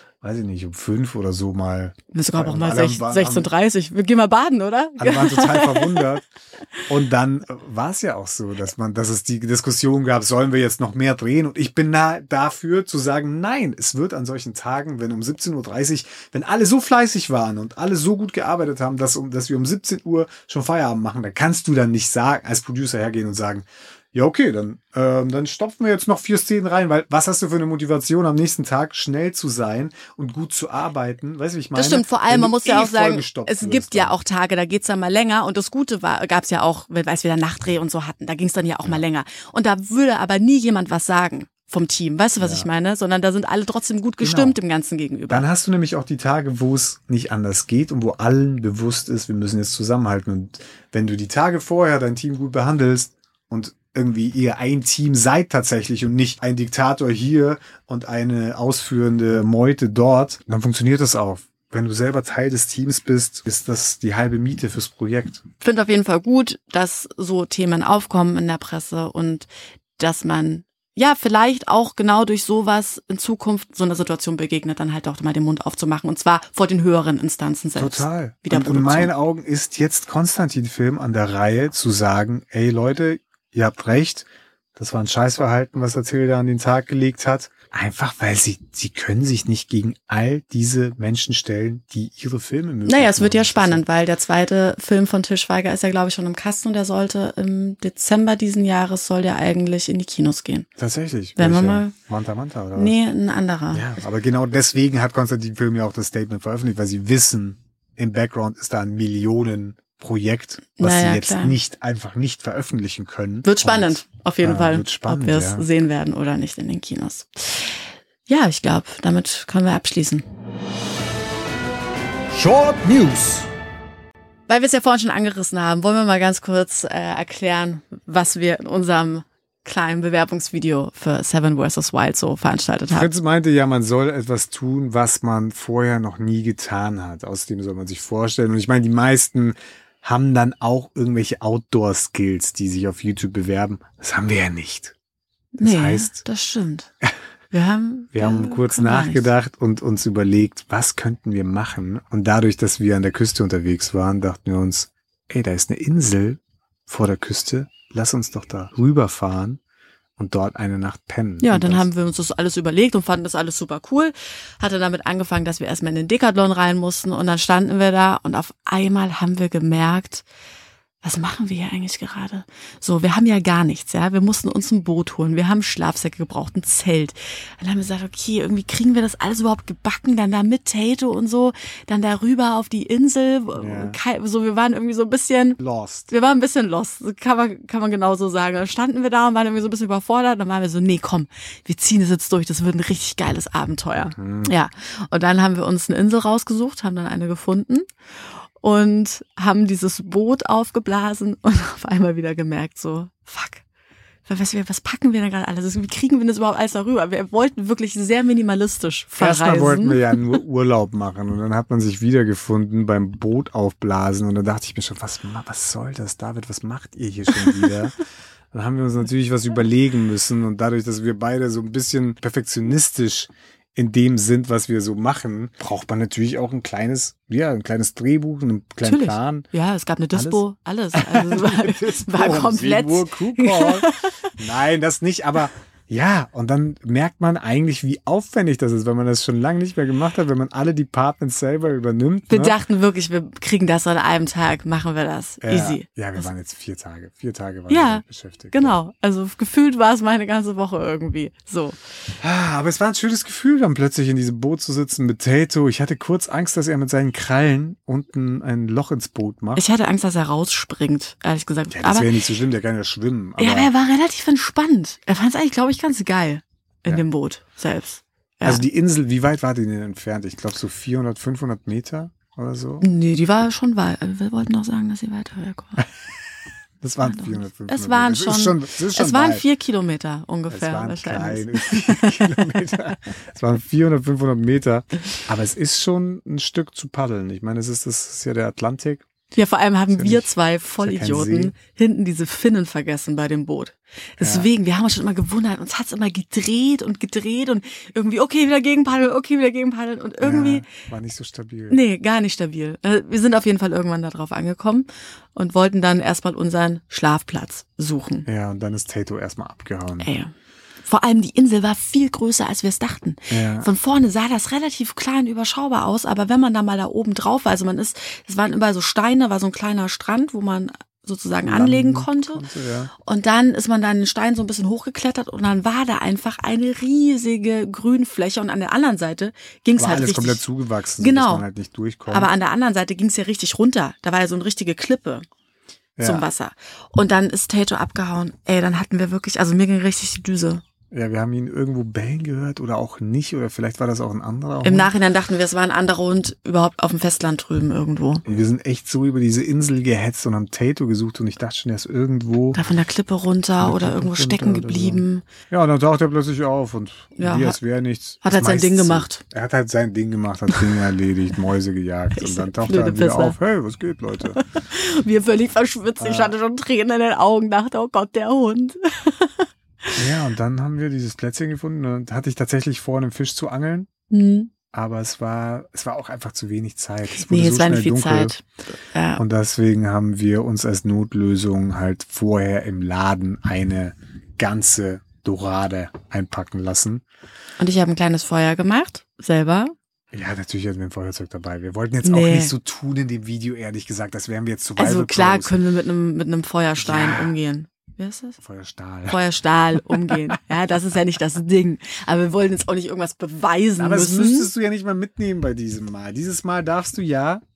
5 oder so mal. Sogar auch mal 16:30. Wir gehen mal baden, oder? Alle waren total verwundert. Und dann war es ja auch so, dass es die Diskussion gab, sollen wir jetzt noch mehr drehen? Und ich bin dafür zu sagen, nein, es wird an solchen Tagen, wenn um 17:30 Uhr, wenn alle so fleißig waren und alle so gut gearbeitet haben, dass wir um 17 Uhr schon Feierabend machen, dann kannst du dann nicht sagen, als Producer hergehen und sagen, ja, okay, dann stopfen wir jetzt noch 4 Szenen rein, weil was hast du für eine Motivation, am nächsten Tag schnell zu sein und gut zu arbeiten? Weißt du, wie ich meine? Das stimmt, vor allem, man muss ja auch sagen, es gibt ja auch Tage, da geht's dann mal länger und das Gute gab's ja auch, weil wir dann Nachtdreh und so hatten, da ging's dann ja auch mal länger. Und da würde aber nie jemand was sagen vom Team, weißt du, was ich meine? Sondern da sind alle trotzdem gut gestimmt dem Ganzen gegenüber. Dann hast du nämlich auch die Tage, wo es nicht anders geht und wo allen bewusst ist, wir müssen jetzt zusammenhalten. Und wenn du die Tage vorher dein Team gut behandelst und irgendwie ihr ein Team seid tatsächlich und nicht ein Diktator hier und eine ausführende Meute dort, dann funktioniert das auch. Wenn du selber Teil des Teams bist, ist das die halbe Miete fürs Projekt. Ich finde auf jeden Fall gut, dass so Themen aufkommen in der Presse und dass man ja vielleicht auch genau durch sowas in Zukunft so einer Situation begegnet, dann halt auch mal den Mund aufzumachen und zwar vor den höheren Instanzen selbst. Total. Und in meinen Augen ist jetzt Konstantin-Film an der Reihe zu sagen, ey Leute, ihr habt recht, das war ein Scheißverhalten, was Mathilda an den Tag gelegt hat. Einfach, weil sie können sich nicht gegen all diese Menschen stellen, die ihre Filme mögen. Naja, es wird ja spannend, weil der zweite Film von Til Schweiger ist ja, glaube ich, schon im Kasten und der sollte im Dezember diesen Jahres soll der eigentlich in die Kinos gehen. Tatsächlich? Wenn wir mal. Manta oder was? Nee, ein anderer. Ja, aber genau deswegen hat Konstantin Film ja auch das Statement veröffentlicht, weil sie wissen, im Background ist da ein Millionenprojekt, was sie jetzt einfach nicht veröffentlichen können. Wird spannend, auf jeden Fall, ob wir es sehen werden oder nicht in den Kinos. Ja, ich glaube, damit können wir abschließen. Short News. Weil wir es ja vorhin schon angerissen haben, wollen wir mal ganz kurz erklären, was wir in unserem kleinen Bewerbungsvideo für Seven vs. Wild so veranstaltet haben. Fritz meinte ja, man soll etwas tun, was man vorher noch nie getan hat. Außerdem soll man sich vorstellen. Und ich meine, die meisten haben dann auch irgendwelche Outdoor-Skills, die sich auf YouTube bewerben. Das haben wir ja nicht. Das heißt, das stimmt. Wir haben kurz nachgedacht und uns überlegt, was könnten wir machen? Und dadurch, dass wir an der Küste unterwegs waren, dachten wir uns, ey, da ist eine Insel vor der Küste. Lass uns doch da rüberfahren und dort eine Nacht pennen. Ja, dann haben wir uns das alles überlegt und fanden das alles super cool. Hatte damit angefangen, dass wir erstmal in den Decathlon rein mussten und dann standen wir da und auf einmal haben wir gemerkt, was machen wir hier eigentlich gerade? So, wir haben ja gar nichts, ja. Wir mussten uns ein Boot holen, wir haben Schlafsäcke gebraucht, ein Zelt. Dann haben wir gesagt, okay, irgendwie kriegen wir das alles überhaupt gebacken, dann da mit Tato und so, dann da rüber auf die Insel. Ja. So, wir waren irgendwie so ein bisschen lost. Wir waren ein bisschen lost, kann man genau so sagen. Dann standen wir da und waren irgendwie so ein bisschen überfordert. Dann waren wir so, nee, komm, wir ziehen das jetzt durch, das wird ein richtig geiles Abenteuer. Mhm. Ja, und dann haben wir uns eine Insel rausgesucht, haben dann eine gefunden. Und haben dieses Boot aufgeblasen und auf einmal wieder gemerkt, so, fuck, was packen wir denn gerade alles? Wie kriegen wir das überhaupt alles darüber? Wir wollten wirklich sehr minimalistisch verreisen. Erstmal wollten wir ja nur Urlaub machen und dann hat man sich wiedergefunden beim Boot aufblasen und dann dachte ich mir schon, was soll das, David, was macht ihr hier schon wieder? Dann haben wir uns natürlich was überlegen müssen und dadurch, dass wir beide so ein bisschen perfektionistisch in dem sind, was wir so machen, braucht man natürlich auch ein kleines Drehbuch, einen kleinen Plan. Ja, es gab eine Dispo, alles. Also war komplett. Nein, das nicht, aber ja, und dann merkt man eigentlich, wie aufwendig das ist, wenn man das schon lange nicht mehr gemacht hat, wenn man alle Departments selber übernimmt. Wir dachten wirklich, wir kriegen das an einem Tag, machen wir das. Easy. Ja, wir waren jetzt 4 Tage. 4 Tage waren wir beschäftigt. Genau. Also gefühlt war es meine ganze Woche irgendwie. So. Aber es war ein schönes Gefühl, dann plötzlich in diesem Boot zu sitzen mit Tato. Ich hatte kurz Angst, dass er mit seinen Krallen unten ein Loch ins Boot macht. Ich hatte Angst, dass er rausspringt, ehrlich gesagt. Ja, das wäre nicht so schlimm, der kann ja schwimmen. Aber er war relativ entspannt. Er fand es eigentlich, glaube ich, ganz geil in dem Boot selbst. Ja. Also die Insel, wie weit war die denn entfernt? Ich glaube so 400, 500 Meter oder so? Nee, die war schon weit. Wir wollten auch sagen, dass sie weiter weg war. Das waren 400, 500 Es waren Meter. schon es waren 4 Kilometer Es ungefähr. waren wahrscheinlich. kleine 4 Kilometer. Es waren 400, 500 Meter. Aber es ist schon ein Stück zu paddeln. Ich meine, das ist ja der Atlantik. Ja, vor allem haben wir zwei Vollidioten hinten diese Finnen vergessen bei dem Boot. Deswegen, wir haben uns schon immer gewundert, uns hat's immer gedreht und irgendwie, okay, wieder gegenpaddeln und irgendwie. Ja, war nicht so stabil. Nee, gar nicht stabil. Wir sind auf jeden Fall irgendwann da drauf angekommen und wollten dann erstmal unseren Schlafplatz suchen. Ja, und dann ist Tato erstmal abgehauen. Vor allem die Insel war viel größer, als wir es dachten. Ja. Von vorne sah das relativ klein überschaubar aus, aber wenn man da mal da oben drauf war, also es waren überall so Steine, war so ein kleiner Strand, wo man sozusagen anlegen konnte. Ja. Und dann ist man da an den Stein so ein bisschen hochgeklettert und dann war da einfach eine riesige Grünfläche und an der anderen Seite ging es halt alles richtig. Komplett zugewachsen, genau. Dass man halt nicht durchkommt. Aber an der anderen Seite ging es ja richtig runter. Da war ja so eine richtige Klippe zum Wasser. Und dann ist Tato abgehauen. Dann hatten wir wirklich, also mir ging richtig die Düse. Ja, wir haben ihn irgendwo bellen gehört oder auch nicht. Oder vielleicht war das auch ein anderer Hund. Im Nachhinein dachten wir, es war ein anderer Hund überhaupt auf dem Festland drüben irgendwo. Und wir sind echt so über diese Insel gehetzt und haben Tato gesucht. Und ich dachte schon, er ist irgendwo... Da von der Klippe runter oder irgendwo stecken geblieben. So. Ja, und dann taucht er plötzlich auf und wie als wäre nichts. Hat halt sein Ding gemacht. Er hat halt sein Ding gemacht, hat Dinge erledigt, Mäuse gejagt. Und dann taucht er halt wieder auf. Hey, was geht, Leute? Wir völlig verschwitzt. Ich hatte schon Tränen in den Augen, dachte, oh Gott, der Hund. Ja, und dann haben wir dieses Plätzchen gefunden und hatte ich tatsächlich vor, einen Fisch zu angeln. Aber es war auch einfach zu wenig Zeit. Es war nicht viel Zeit. Ja. Und deswegen haben wir uns als Notlösung halt vorher im Laden eine ganze Dorade einpacken lassen. Und ich habe ein kleines Feuer gemacht, selber. Ja, natürlich hatten wir ein Feuerzeug dabei. Wir wollten jetzt auch nicht so tun in dem Video, ehrlich gesagt, das wären wir jetzt zu weit. Also klar können wir mit einem Feuerstein umgehen. Wie heißt das? Feuerstahl umgehen. Ja, das ist ja nicht das Ding. Aber wir wollen jetzt auch nicht irgendwas beweisen aber müssen. Aber das müsstest du ja nicht mal mitnehmen bei diesem Mal. Dieses Mal darfst du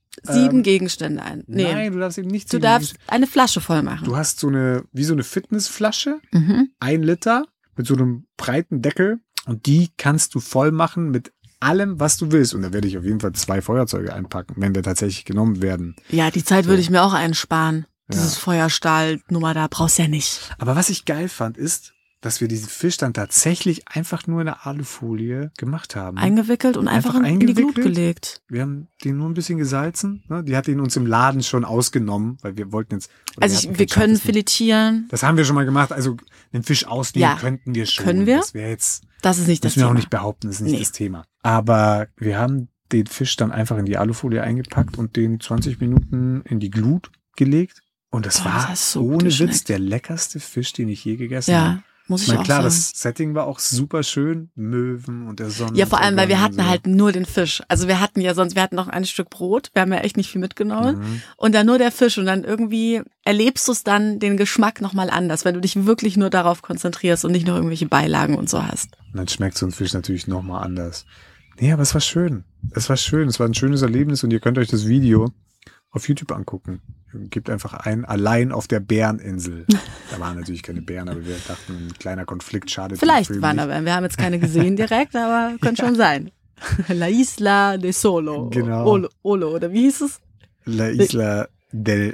7 Gegenstände ein. Nee. Nein, du darfst eben nicht. Du darfst eine Flasche voll machen. Du hast so eine Fitnessflasche, 1 Liter mit so einem breiten Deckel und die kannst du voll machen mit allem, was du willst. Und da werde ich auf jeden Fall 2 Feuerzeuge einpacken, wenn wir tatsächlich genommen werden. Ja, die Zeit würde ich mir auch einsparen. Dieses Feuerstahl-Nummer da brauchst du ja nicht. Aber was ich geil fand, ist, dass wir diesen Fisch dann tatsächlich einfach nur in der Alufolie gemacht haben. Eingewickelt und einfach in die Glut gelegt. Wir haben den nur ein bisschen gesalzen. Ne? Die hat ihn uns im Laden schon ausgenommen, weil wir wollten jetzt... Also wir können filetieren. Das haben wir schon mal gemacht. Also den Fisch ausnehmen könnten wir schon. Können wir? Das wäre jetzt... Das ist nicht das Thema. Müssen wir auch nicht behaupten, das ist nicht das Thema. Aber wir haben den Fisch dann einfach in die Alufolie eingepackt und den 20 Minuten in die Glut gelegt. Und das war so ohne Witz der leckerste Fisch, den ich je gegessen habe. Ja, muss ich auch klar, sagen. Das Setting war auch super schön. Möwen und der Sonne. Ja, vor allem, weil wir hatten halt nur den Fisch. Also wir hatten noch ein Stück Brot. Wir haben ja echt nicht viel mitgenommen. Mhm. Und dann nur der Fisch. Und dann irgendwie erlebst du es dann, den Geschmack nochmal anders, wenn du dich wirklich nur darauf konzentrierst und nicht noch irgendwelche Beilagen und so hast. Und dann schmeckt so ein Fisch natürlich nochmal anders. Nee, aber es war schön. Es war ein schönes Erlebnis und ihr könnt euch das Video auf YouTube angucken. Gebt einfach ein, allein auf der Bäreninsel. Da waren natürlich keine Bären, aber wir dachten, ein kleiner Konflikt schadet. Vielleicht waren da Bären. Wir haben jetzt keine gesehen direkt, aber könnte schon sein. La Isla de Solo. Genau. Olo, oder wie hieß es? La Isla del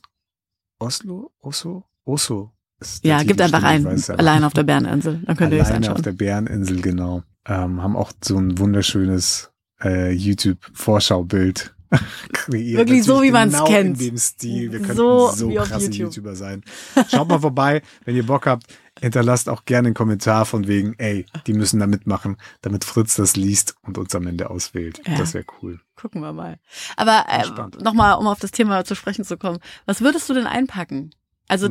Oso. Ja, gibt einfach ein. Allein auf der Bäreninsel. Dann könnt ihr es anschauen. Allein auf der Bäreninsel, genau. Haben auch so ein wunderschönes YouTube-Vorschaubild kreiert. Wirklich so, wie man es kennt. In dem Stil. Wir könnten so krasse YouTuber sein. Schaut mal vorbei, wenn ihr Bock habt. Hinterlasst auch gerne einen Kommentar von wegen, die müssen da mitmachen, damit Fritz das liest und uns am Ende auswählt. Ja. Das wäre cool. Gucken wir mal. Aber nochmal, um auf das Thema zu sprechen zu kommen. Was würdest du denn einpacken? Also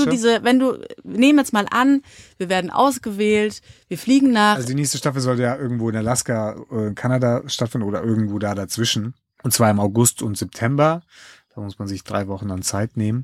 nehmen jetzt mal an, wir werden ausgewählt, wir fliegen nach... Also die nächste Staffel soll ja irgendwo in Alaska, Kanada stattfinden oder irgendwo da dazwischen. Und zwar im August und September. Da muss man sich 3 Wochen an Zeit nehmen.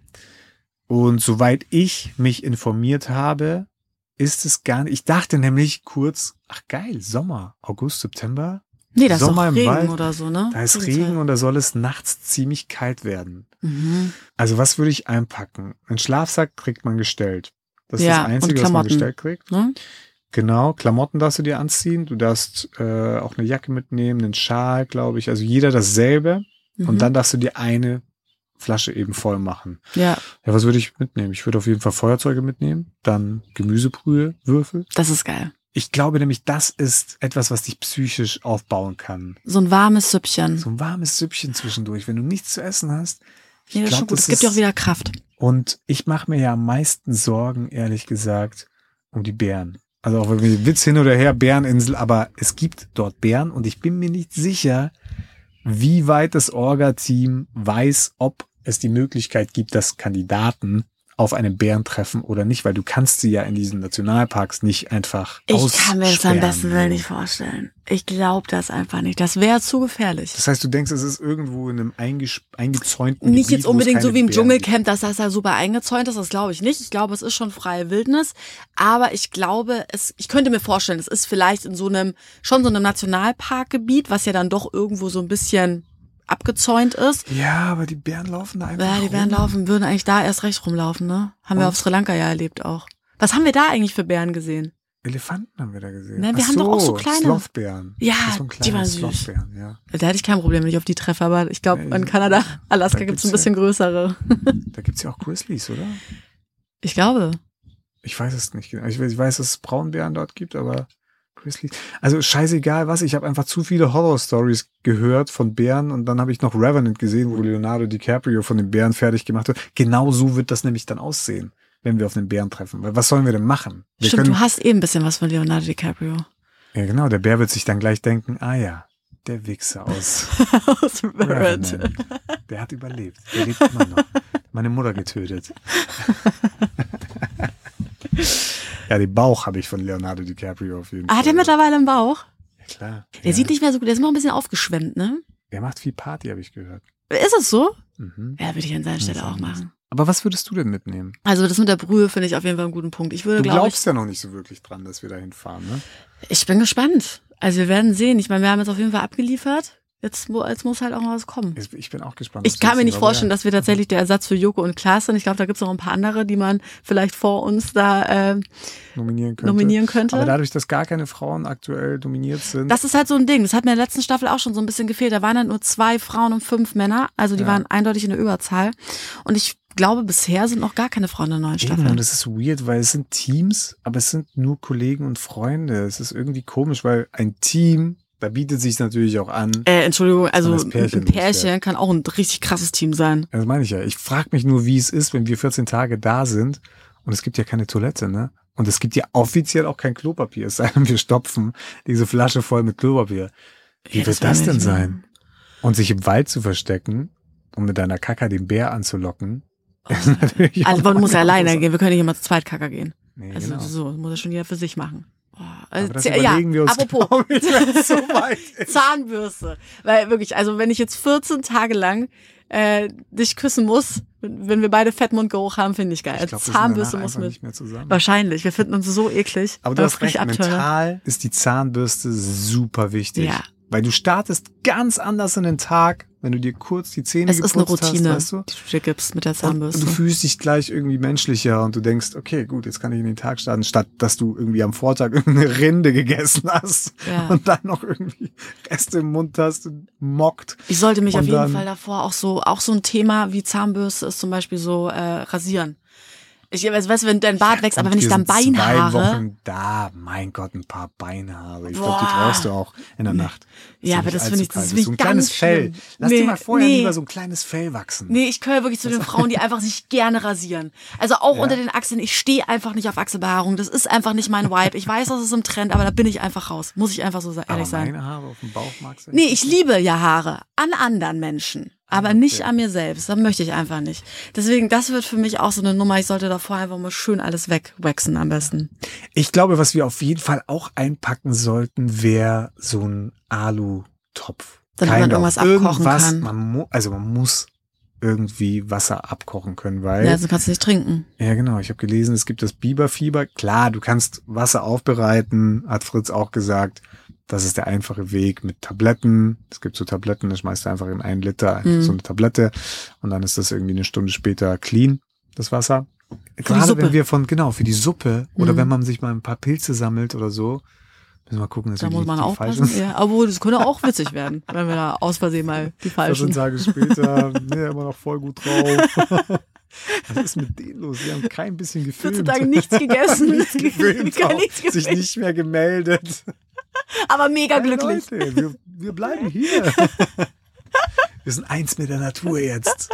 Und soweit ich mich informiert habe, ist es gar nicht... Ich dachte nämlich kurz, ach geil, Sommer, August, September. Nee, das Sommer ist doch Regen Wald, oder so, ne? Da ist Regen und da soll es nachts ziemlich kalt werden. Mhm. Also was würde ich einpacken? Einen Schlafsack kriegt man gestellt. Das ist das Einzige, was man gestellt kriegt. Ne? Genau, Klamotten darfst du dir anziehen. Du darfst auch eine Jacke mitnehmen, einen Schal, glaube ich. Also jeder dasselbe. Mhm. Und dann darfst du dir eine Flasche eben voll machen. Ja. Ja, was würde ich mitnehmen? Ich würde auf jeden Fall Feuerzeuge mitnehmen. Dann Gemüsebrühe, Würfel. Das ist geil. Ich glaube nämlich, das ist etwas, was dich psychisch aufbauen kann. So ein warmes Süppchen. So ein warmes Süppchen zwischendurch. Wenn du nichts zu essen hast. Ja, das ist schon gut. Es gibt dir auch wieder Kraft. Und ich mache mir ja am meisten Sorgen, ehrlich gesagt, um die Bären. Also auch wenn wir Witz hin oder her, Bäreninsel, aber es gibt dort Bären und ich bin mir nicht sicher, wie weit das Orga-Team weiß, ob es die Möglichkeit gibt, dass Kandidaten auf einem Bären treffen oder nicht, weil du kannst sie ja in diesen Nationalparks nicht einfach aussperren. Ich kann mir das am besten Willen nicht vorstellen. Ich glaube das einfach nicht. Das wäre zu gefährlich. Das heißt, du denkst, es ist irgendwo in einem eingezäunten Nicht Gebiet, jetzt unbedingt so wie im Bären Dschungelcamp, dass das ja super eingezäunt ist. Das glaube ich nicht. Ich glaube, es ist schon freie Wildnis. Aber ich glaube, ich könnte mir vorstellen, es ist vielleicht in so einem Nationalparkgebiet, was ja dann doch irgendwo so ein bisschen abgezäunt ist. Ja, aber die Bären laufen da einfach Ja, die Bären würden eigentlich da erst recht rumlaufen, ne? Haben wir auf Sri Lanka ja erlebt auch. Was haben wir da eigentlich für Bären gesehen? Elefanten haben wir da gesehen. Nein, wir haben doch auch so kleine. Slothbären. Ja, die waren süß. Ja. Da hätte ich kein Problem, wenn ich auf die treffe, aber ich glaube, in Kanada, Alaska gibt's ein bisschen größere. Da gibt's ja auch Grizzlies, oder? Ich glaube. Ich weiß es nicht genau. Ich weiß, dass es Braunbären dort gibt, aber Grizzlies. Also scheißegal was, ich habe einfach zu viele Horror-Stories gehört von Bären und dann habe ich noch Revenant gesehen, wo Leonardo DiCaprio von den Bären fertig gemacht wird. Genau so wird das nämlich dann aussehen, wenn wir auf den Bären treffen. Weil was sollen wir denn machen? Stimmt, du hast ein bisschen was von Leonardo DiCaprio. Ja genau, der Bär wird sich dann gleich denken, ja, der Wichser aus Revenant. Der hat überlebt. Der lebt immer noch. Meine Mutter getötet. Ja, den Bauch habe ich von Leonardo DiCaprio auf jeden Fall. Hat er mittlerweile einen Bauch? Ja, klar. Der sieht nicht mehr so gut, der ist immer ein bisschen aufgeschwemmt, ne? Er macht viel Party, habe ich gehört. Ist es so? Mhm. Ja, würde ich an seiner Stelle auch machen. Aber was würdest du denn mitnehmen? Also das mit der Brühe finde ich auf jeden Fall einen guten Punkt. Du glaubst ja noch nicht so wirklich dran, dass wir da hinfahren, ne? Ich bin gespannt. Also wir werden sehen. Ich meine, wir haben jetzt auf jeden Fall abgeliefert. Jetzt muss halt auch mal was kommen. Ich bin auch gespannt. Ich kann mir nicht vorstellen, dass wir tatsächlich der Ersatz für Joko und Klaas sind. Ich glaube, da gibt es noch ein paar andere, die man vielleicht vor uns da nominieren könnte. Aber dadurch, dass gar keine Frauen aktuell nominiert sind. Das ist halt so ein Ding. Das hat mir in der letzten Staffel auch schon so ein bisschen gefehlt. Da waren halt nur 2 Frauen und 5 Männer. Also die waren eindeutig in der Überzahl. Und ich glaube, bisher sind noch gar keine Frauen in der neuen Staffel. Eben, und das ist weird, weil es sind Teams, aber es sind nur Kollegen und Freunde. Es ist irgendwie komisch, weil ein Team, da bietet sich natürlich auch an. Entschuldigung, also das Pärchen ein Pärchen kann auch ein richtig krasses Team sein. Das meine ich ja. Ich frage mich nur, wie es ist, wenn wir 14 Tage da sind und es gibt ja keine Toilette, ne? Und es gibt ja offiziell auch kein Klopapier. Es sei denn, wir stopfen diese Flasche voll mit Klopapier. Wie wird das denn sein? Und sich im Wald zu verstecken und mit deiner Kaka den Bär anzulocken. Also man muss ja alleine gehen, wir können nicht immer zu zweit Kacker gehen. Nee, Also genau. so, muss ja schon jeder für sich machen. Aber das überlegen wir uns, apropos glaub ich, wenn es so weit ist. Zahnbürste. Weil wirklich, also wenn ich jetzt 14 Tage lang dich küssen muss, wenn wir beide Fettmundgeruch haben, finde ich geil. Ich glaub, Zahnbürste muss mit. nicht mehr zusammen. Wahrscheinlich, wir finden uns so eklig. Aber du hast recht, mental ist die Zahnbürste super wichtig. Ja. Weil du startest ganz anders in den Tag, wenn du dir kurz die Zähne Es ist eine geputzt Routine, hast, weißt du? die du dir gibst mit der Und Zahnbürste. du fühlst dich gleich irgendwie menschlicher und du denkst, okay, gut, jetzt kann ich in den Tag starten, statt dass du irgendwie am Vortag irgendeine Rinde gegessen hast und dann noch irgendwie Reste im Mund hast und mockt. Ich sollte mich und auf jeden Fall davor auch so ein Thema wie Zahnbürste ist zum Beispiel so rasieren. Ich weiß, wenn dein Bart wächst, aber wenn ich dann Beinhaare. 2 Wochen da, mein Gott, ein paar Beinhaare. Ich glaube, die brauchst du auch in der Nacht. Ja, aber das finde ich so ein kleines Fell. Lass dir mal vorher lieber so ein kleines Fell wachsen. Nee, ich gehöre wirklich zu den Frauen, die einfach sich gerne rasieren. Also auch unter den Achseln. Ich stehe einfach nicht auf Achselbehaarung. Das ist einfach nicht mein Vibe. Ich weiß, das ist im Trend, aber da bin ich einfach raus. Muss ich einfach so ehrlich sein. Meine Haare auf dem Bauch magst du? Nee, ich liebe ja Haare an anderen Menschen. Aber nicht an mir selbst. Das möchte ich einfach nicht. Deswegen, das wird für mich auch so eine Nummer. Ich sollte davor einfach mal schön alles wegwaxen am besten. Ich glaube, was wir auf jeden Fall auch einpacken sollten, wäre so ein Alu-Topf. Damit man irgendwas abkochen kann. Man muss irgendwie Wasser abkochen können, weil... Ja, sonst kannst du nicht trinken. Ja, genau. Ich habe gelesen, es gibt das Biberfieber. Klar, du kannst Wasser aufbereiten, hat Fritz auch gesagt. Das ist der einfache Weg mit Tabletten. Es gibt so Tabletten, das schmeißt du einfach in 1 Liter so eine Tablette und dann ist das irgendwie eine Stunde später clean, das Wasser. Gerade wenn wir für die Suppe oder wenn man sich mal ein paar Pilze sammelt oder so, müssen wir mal gucken, dass da wir muss man aufpassen. Ja, obwohl, das könnte auch witzig werden, wenn wir da aus Versehen mal die falschen. 14 Tage später, immer noch voll gut drauf. Was ist mit denen los? Wir haben kein bisschen gefilmt. 14 Tage nichts gegessen. nichts gefilmt, sich nicht mehr gemeldet. Aber mega glücklich. Leute, wir bleiben hier. Wir sind eins mit der Natur jetzt.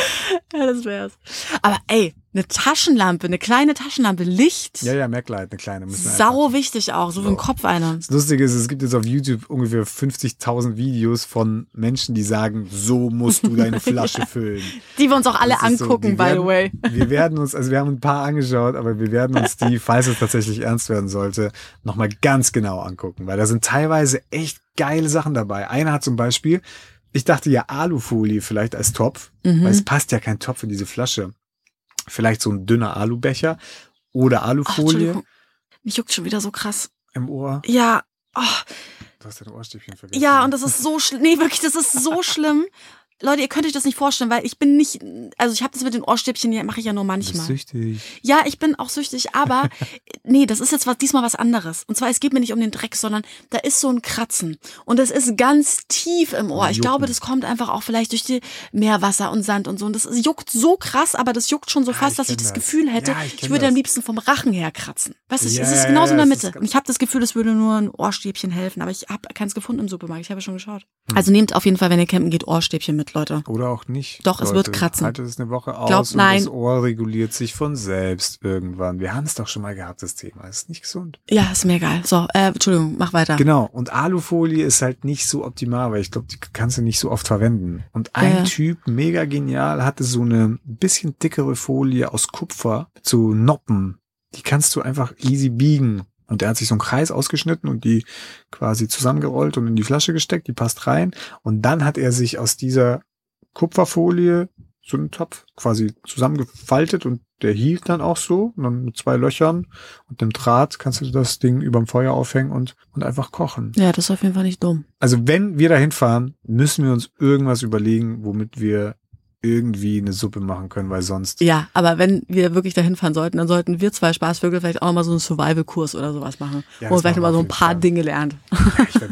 Ja, das wär's. Aber ey, eine Taschenlampe, eine kleine Taschenlampe, Licht. Ja, Mac-Light, eine kleine. Sau wichtig auch, so wie im Kopf einer. Das Lustige ist, es gibt jetzt auf YouTube ungefähr 50.000 Videos von Menschen, die sagen, so musst du deine Flasche füllen. Die wir uns auch alle angucken, by the way. Wir werden uns, also wir haben ein paar angeschaut, aber wir werden uns die, falls es tatsächlich ernst werden sollte, nochmal ganz genau angucken, weil da sind teilweise echt geile Sachen dabei. Einer hat zum Beispiel, ich dachte ja Alufolie vielleicht als Topf, weil es passt ja kein Topf in diese Flasche. Vielleicht so ein dünner Alubecher oder Alufolie. Mich juckt schon wieder so krass. Im Ohr? Ja. Oh. Du hast deine Ohrstäbchen vergessen. Ja, und das ist so schlimm. Nee, wirklich, das ist so schlimm. Leute, ihr könnt euch das nicht vorstellen, weil ich bin nicht, also ich habe das mit den Ohrstäbchen, mache ich ja nur manchmal. Du bist süchtig. Ja, ich bin auch süchtig, aber nee, das ist jetzt diesmal was anderes. Und zwar, es geht mir nicht um den Dreck, sondern da ist so ein Kratzen. Und das ist ganz tief im Ohr. Ich glaube, das kommt einfach auch vielleicht durch die Meerwasser und Sand und so. Und das juckt so krass, aber das juckt schon so fast, dass ich das Gefühl hätte, ich würde am liebsten vom Rachen her kratzen. Weißt du, es ist genauso in der Mitte. Und ich habe das Gefühl, es würde nur ein Ohrstäbchen helfen, aber ich habe keins gefunden im Supermarkt. Ich habe schon geschaut. Also nehmt auf jeden Fall, wenn ihr campen geht, Ohrstäbchen mit, Leute. Oder auch nicht. Doch, Leute. Es wird kratzen. Haltet es eine Woche aus und das Ohr reguliert sich von selbst irgendwann. Wir haben es doch schon mal gehabt, das Thema. Das ist nicht gesund. Ja, ist mir egal. So, Entschuldigung, mach weiter. Genau. Und Alufolie ist halt nicht so optimal, weil ich glaube, die kannst du nicht so oft verwenden. Und ein Typ, mega genial, hatte so eine bisschen dickere Folie aus Kupfer mit so Noppen. Die kannst du einfach easy biegen. Und er hat sich so einen Kreis ausgeschnitten und die quasi zusammengerollt und in die Flasche gesteckt. Die passt rein. Und dann hat er sich aus dieser Kupferfolie so einen Topf quasi zusammengefaltet und der hielt dann auch so. Und dann mit 2 Löchern und dem Draht kannst du das Ding überm Feuer aufhängen und einfach kochen. Ja, das ist auf jeden Fall nicht dumm. Also wenn wir dahin fahren, müssen wir uns irgendwas überlegen, womit wir irgendwie eine Suppe machen können, weil sonst... Ja, aber wenn wir wirklich dahin fahren sollten, dann sollten wir 2 Spaßvögel vielleicht auch mal so einen Survival-Kurs oder sowas machen, wo man vielleicht mal so ein paar Dinge lernt. Ja, ich werde mich auch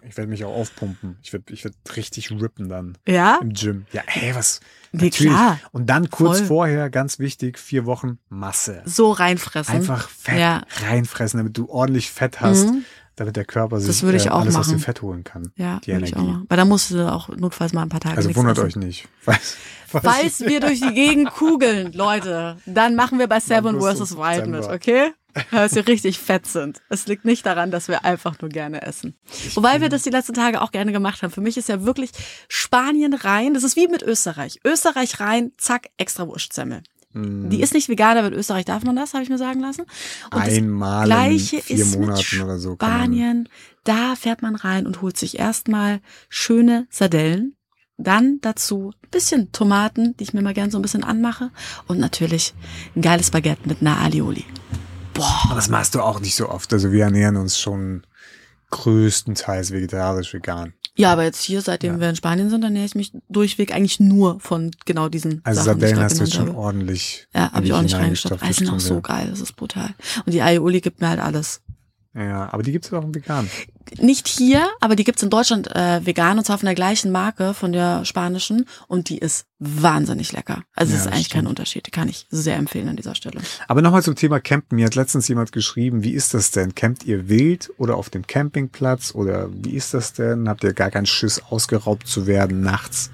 Ich werde mich auch aufpumpen. Ich werd richtig rippen dann. Ja? Im Gym. Ja, was? Nee, Natürlich. klar. Und dann kurz Voll. vorher, ganz wichtig, 4 Wochen Masse. So reinfressen. Einfach Fett reinfressen, damit du ordentlich Fett hast, damit der Körper sich würde ich auch alles aus machen. dem Fett holen kann. Ja, die würde ich Energie. auch machen. Weil da musst du auch notfalls mal ein paar Tage Also nichts wundert essen. euch nicht. Falls wir durch die Gegend kugeln, Leute, dann machen wir bei Seven August vs. und Wild mit, September. okay? Dass wir richtig fett sind. Es liegt nicht daran, dass wir einfach nur gerne essen. Wobei wir das die letzten Tage auch gerne gemacht haben. Für mich ist ja wirklich Spanien rein. Das ist wie mit Österreich. Österreich rein, zack, extra Wurstsemmel. Die ist nicht vegan, aber in Österreich darf man das, habe ich mir sagen lassen. Und Einmal das Gleiche in 4 ist Monaten mit oder so. kann man- Spanien. Da fährt man rein und holt sich erstmal schöne Sardellen. Dann dazu ein bisschen Tomaten, die ich mir mal gern so ein bisschen anmache. Und natürlich ein geiles Baguette mit einer Alioli. Aber das machst du auch nicht so oft. Also wir ernähren uns schon größtenteils vegetarisch, vegan. Ja, aber jetzt hier, seitdem wir in Spanien sind, ernähre ich mich durchweg eigentlich nur von genau diesen Also Sachen, die ich Sardellen grad hast du jetzt genannt schon habe. ordentlich. Ja, habe ich auch nicht reingestopft, reingestopft. Die sind auch das so stimmt, geil, das ist brutal. Und die Aioli gibt mir halt alles. Ja, aber die gibt's auch im Vegan. Nicht hier, aber die gibt's in Deutschland vegan und zwar von der gleichen Marke, von der spanischen und die ist wahnsinnig lecker. Also Ja, es ist das eigentlich kein stimmt. Unterschied, die kann ich sehr empfehlen an dieser Stelle. Aber nochmal zum Thema Campen. Mir hat letztens jemand geschrieben, wie ist das denn? Campt ihr wild oder auf dem Campingplatz oder wie ist das denn? Habt ihr gar keinen Schiss, ausgeraubt zu werden nachts?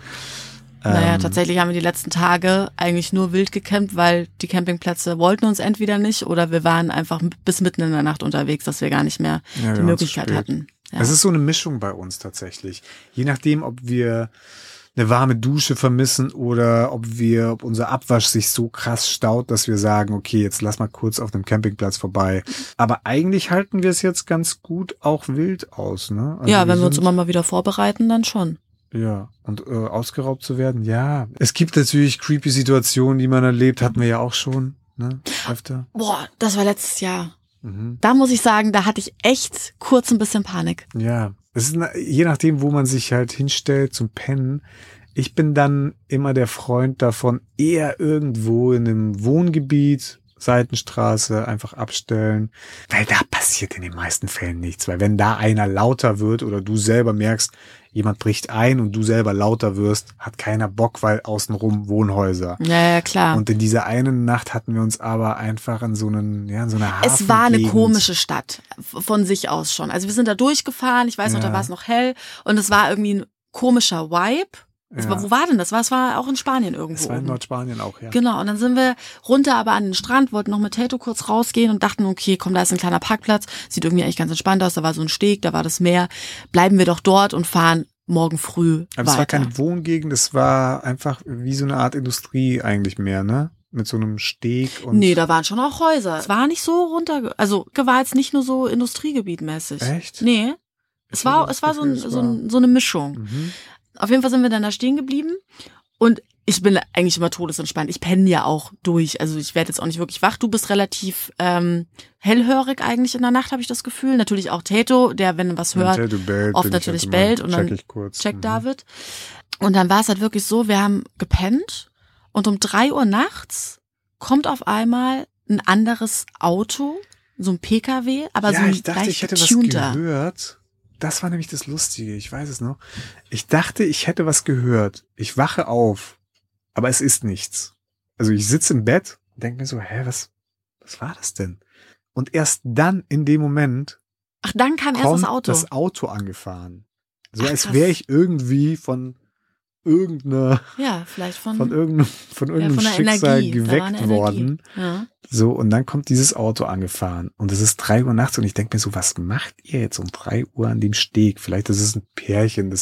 Naja, tatsächlich haben wir die letzten Tage eigentlich nur wild gecampt, weil die Campingplätze wollten uns entweder nicht oder wir waren einfach bis mitten in der Nacht unterwegs, dass wir gar nicht mehr Ja, die wir waren Möglichkeit zu spät. hatten. Ja. Es ist so eine Mischung bei uns tatsächlich. Je nachdem, ob wir eine warme Dusche vermissen oder ob unser Abwasch sich so krass staut, dass wir sagen, okay, jetzt lass mal kurz auf einem Campingplatz vorbei. Aber eigentlich halten wir es jetzt ganz gut auch wild aus, ne? Also Ja, wenn wir uns sind- immer mal wieder vorbereiten, dann schon. Ja, und ausgeraubt zu werden, ja. Es gibt natürlich creepy Situationen, die man erlebt, hatten wir ja auch schon, ne? Öfter. Boah, das war letztes Jahr. Mhm. Da muss ich sagen, da hatte ich echt kurz ein bisschen Panik. Ja, es ist je nachdem, wo man sich halt hinstellt zum Pennen. Ich bin dann immer der Freund davon, eher irgendwo in einem Wohngebiet, Seitenstraße, einfach abstellen. Weil da passiert in den meisten Fällen nichts. Weil wenn da einer lauter wird oder du selber merkst, jemand bricht ein und du selber lauter wirst, hat keiner Bock, weil außenrum Wohnhäuser. Ja, klar. Und in dieser einen Nacht hatten wir uns aber einfach in so einer Hafengegend. Es war eine komische Stadt, von sich aus schon. Also wir sind da durchgefahren, ich weiß noch, da Ja. war es noch hell und es war irgendwie ein komischer Vibe. Ja. Wo war denn das? Es war auch in Spanien irgendwo. Es war in oben. Nordspanien auch, ja. Genau, und dann sind wir runter aber an den Strand, wollten noch mit Tato kurz rausgehen und dachten, okay, komm, da ist ein kleiner Parkplatz, sieht irgendwie eigentlich ganz entspannt aus, da war so ein Steg, da war das Meer, bleiben wir doch dort und fahren morgen früh Aber weiter. es war keine Wohngegend, es war einfach wie so eine Art Industrie eigentlich mehr, ne? Mit so einem Steg und. Nee, da waren schon auch Häuser. Es war nicht so war jetzt nicht nur so Industriegebietmäßig. Echt? Nee. Ich Es war hatte das so Gefühl, eine Mischung. Mhm. Auf jeden Fall sind wir dann da stehen geblieben und ich bin eigentlich immer todesentspannt. Ich penne ja auch durch, also ich werde jetzt auch nicht wirklich wach. Du bist relativ hellhörig eigentlich in der Nacht, habe ich das Gefühl. Natürlich auch Tato, der, wenn er was hört, Wenn Tato bellt, oft bin ich natürlich halt bellt immer, und dann check ich kurz. checkt Mhm. David. Und dann war es halt wirklich so, wir haben gepennt und um 3 Uhr nachts kommt auf einmal ein anderes Auto, so ein PKW, aber so Ja, ein ich dachte, leicht ich hätte was getunter. gehört. Das war nämlich das Lustige, ich weiß es noch. Ich dachte, ich hätte was gehört. Ich wache auf, aber es ist nichts. Also ich sitze im Bett und denke mir so, was war das denn? Und erst dann in dem Moment Ach, dann kam erst kommt das Auto. angefahren. So Ach, als krass. wäre ich irgendwie von irgendeiner, Ja, vielleicht von irgendeinem der Schicksal Energie. Da war eine geweckt Energie. worden. Ja. So, und dann kommt dieses Auto angefahren. Und es ist 3 Uhr nachts und ich denke mir so, was macht ihr jetzt um 3 Uhr an dem Steg? Vielleicht ist es ein Pärchen,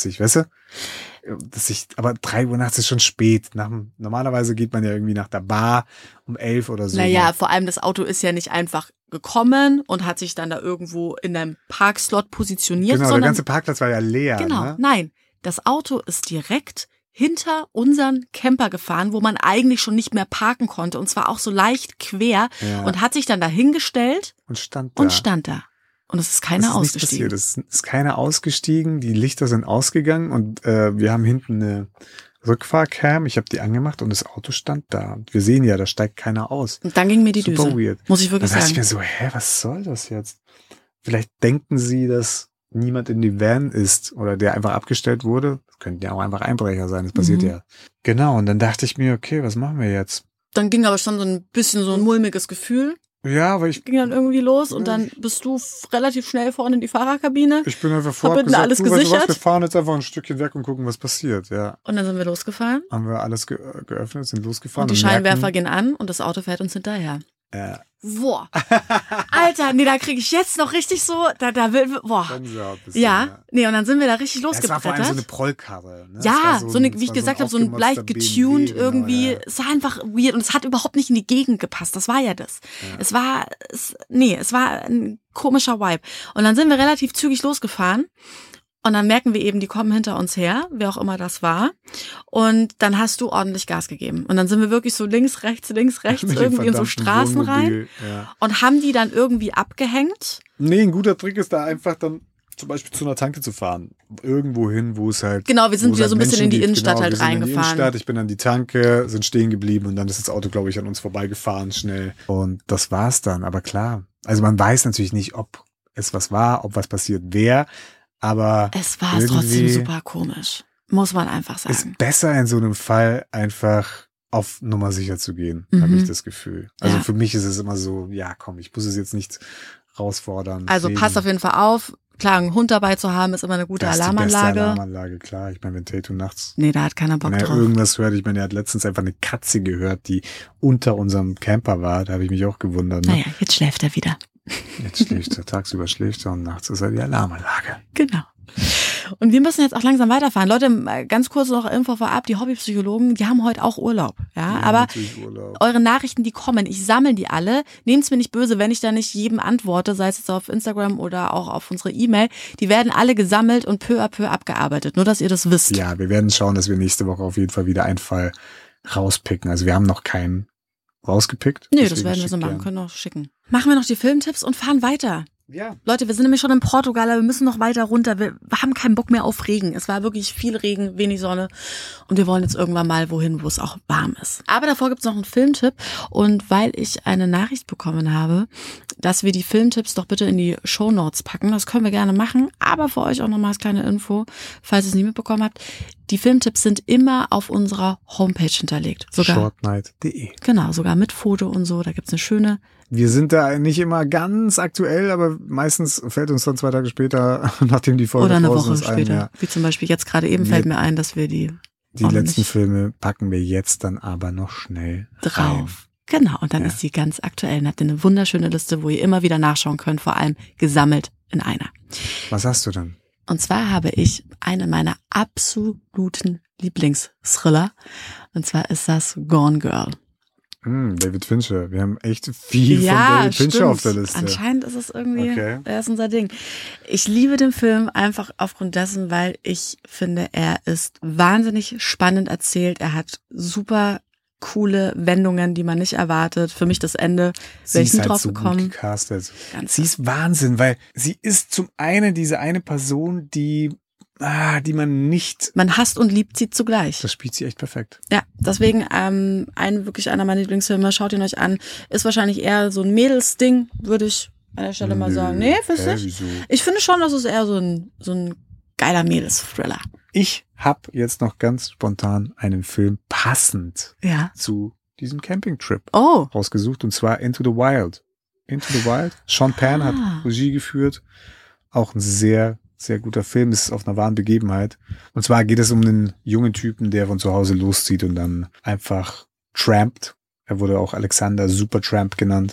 aber 3 Uhr nachts ist schon spät. Normalerweise geht man ja irgendwie nach der Bar um 11 oder so. Naja, vor allem das Auto ist ja nicht einfach gekommen und hat sich dann da irgendwo in einem Parkslot positioniert, Genau, der sondern ganze Parkplatz war ja leer. genau, Ne? nein, das Auto ist direkt hinter unseren Camper gefahren, wo man eigentlich schon nicht mehr parken konnte und zwar auch so leicht quer Ja. und hat sich dann dahingestellt Und stand da. und stand da. Und es ist keiner Es ist nichts ausgestiegen. passiert. Es ist keiner ausgestiegen. Die Lichter sind ausgegangen und wir haben hinten eine Rückfahrcam. Ich habe die angemacht und das Auto stand da. Und wir sehen ja, da steigt keiner aus. Und dann ging mir die Super Düse. weird. Muss ich wirklich Dann dachte ich sagen. mir so, was soll das jetzt? Vielleicht denken sie, dass niemand in die Van ist oder der einfach abgestellt wurde. Das könnten ja auch einfach Einbrecher sein, das passiert ja. Genau, und dann dachte ich mir, okay, was machen wir jetzt? Dann ging aber schon so ein bisschen so ein mulmiges Gefühl. Ja, weil Ging dann irgendwie los und dann bist du relativ schnell vorne in die Fahrerkabine. Ich bin einfach vor, gesagt, alles gesichert. wir fahren jetzt einfach ein Stückchen weg und gucken, was passiert, ja. Und dann sind wir losgefahren. Haben wir alles geöffnet, sind losgefahren. Und die Scheinwerfer gehen an und das Auto fährt uns hinterher. Boah. Alter, nee, da kriege ich jetzt noch richtig so, da will, boah. Ja, nee, und dann sind wir da richtig losgebrettert. Das war vor allem so eine Prollkarre. Ne? Ja, so eine, wie ich gesagt habe, so ein leicht getuned BMW, irgendwie. Genau, ja. Es war einfach weird und es hat überhaupt nicht in die Gegend gepasst. Das war ja das. Ja. Es war ein komischer Vibe. Und dann sind wir relativ zügig losgefahren. Und dann merken wir eben, die kommen hinter uns her, wer auch immer das war. Und dann hast du ordentlich Gas gegeben. Und dann sind wir wirklich so links, rechts irgendwie in so Straßen rein. Ja. Und haben die dann irgendwie abgehängt? Nee, ein guter Trick ist da einfach dann zum Beispiel zu einer Tanke zu fahren. Irgendwo hin, wo es halt... Genau, wir sind wieder so ein bisschen in die Innenstadt halt reingefahren. Ich bin an die Tanke, sind stehen geblieben und dann ist das Auto, glaube ich, an uns vorbeigefahren schnell. Und das war's dann. Aber klar, also man weiß natürlich nicht, ob es was war, ob was passiert wäre. Aber es war trotzdem super komisch, muss man einfach sagen. Ist besser in so einem Fall einfach auf Nummer sicher zu gehen, habe ich das Gefühl. Also für mich ist es immer so, ja komm, ich muss es jetzt nicht herausfordern. Also passt auf jeden Fall auf. Klar, einen Hund dabei zu haben, ist immer eine gute Alarmanlage. Das ist die beste Alarmanlage, klar. Ich meine, wenn Tato nachts... Nee, da hat keiner Bock drauf. Irgendwas hört. Ich meine, er hat letztens einfach eine Katze gehört, die unter unserem Camper war. Da habe ich mich auch gewundert. Ne? Naja, jetzt schläft er wieder. Jetzt schläft er, tagsüber schläft er und nachts ist er die Alarmanlage. Genau. Und wir müssen jetzt auch langsam weiterfahren. Leute, ganz kurz noch Info vorab, die Hobbypsychologen, die haben heute auch Urlaub. Ja, aber eure Nachrichten, die kommen, ich sammle die alle. Nehmt's mir nicht böse, wenn ich da nicht jedem antworte, sei es jetzt auf Instagram oder auch auf unsere E-Mail. Die werden alle gesammelt und peu à peu abgearbeitet. Nur, dass ihr das wisst. Ja, wir werden schauen, dass wir nächste Woche auf jeden Fall wieder einen Fall rauspicken. Also wir haben noch keinen rausgepickt. Nee, das werden wir so machen, können wir schicken. Machen wir noch die Filmtipps und fahren weiter. Ja. Leute, wir sind nämlich schon in Portugal, aber wir müssen noch weiter runter. Wir haben keinen Bock mehr auf Regen. Es war wirklich viel Regen, wenig Sonne. Und wir wollen jetzt irgendwann mal wohin, wo es auch warm ist. Aber davor gibt's noch einen Filmtipp. Und weil ich eine Nachricht bekommen habe, dass wir die Filmtipps doch bitte in die Shownotes packen. Das können wir gerne machen. Aber für euch auch nochmal als kleine Info, falls ihr es nie mitbekommen habt. Die Filmtipps sind immer auf unserer Homepage hinterlegt. Sogar shortnight.de. Genau, sogar mit Foto und so. Da gibt's eine schöne... Wir sind da nicht immer ganz aktuell, aber meistens fällt uns dann 2 Tage später, nachdem die Folge oder eine Woche später. Ein, ja. Wie zum Beispiel jetzt gerade eben fällt mir ein, dass wir die letzten Filme packen wir jetzt dann aber noch schnell drauf. Rein. Genau, und dann ist die ganz aktuell. Dann habt ihr eine wunderschöne Liste, wo ihr immer wieder nachschauen könnt, vor allem gesammelt in einer. Was hast du denn? Und zwar habe ich einen meiner absoluten Lieblings-Thriller. Und zwar ist das Gone Girl. David Fincher. Wir haben echt viel von David Fincher auf der Liste. Anscheinend ist es irgendwie, er ist unser Ding. Ich liebe den Film einfach aufgrund dessen, weil ich finde, er ist wahnsinnig spannend erzählt. Er hat super coole Wendungen, die man nicht erwartet. Für mich das Ende, wäre ich nie drauf gekommen. Sie ist Wahnsinn, weil sie ist zum einen diese eine Person, die man nicht... Man hasst und liebt sie zugleich. Das spielt sie echt perfekt. Ja, deswegen wirklich einer meiner Lieblingsfilme, schaut ihn euch an. Ist wahrscheinlich eher so ein Mädelsding, würde ich an der Stelle mal sagen. Nee, findest du nicht? Wieso? Ich finde schon, dass es eher so ein geiler Mädels-Thriller. Ich habe jetzt noch ganz spontan einen Film passend zu diesem Campingtrip rausgesucht, und zwar Into the Wild. Into the Wild. Sean Penn hat Regie geführt. Auch ein sehr, sehr guter Film. Es ist auf einer wahren Begebenheit. Und zwar geht es um einen jungen Typen, der von zu Hause loszieht und dann einfach trampt. Er wurde auch Alexander Supertramp genannt.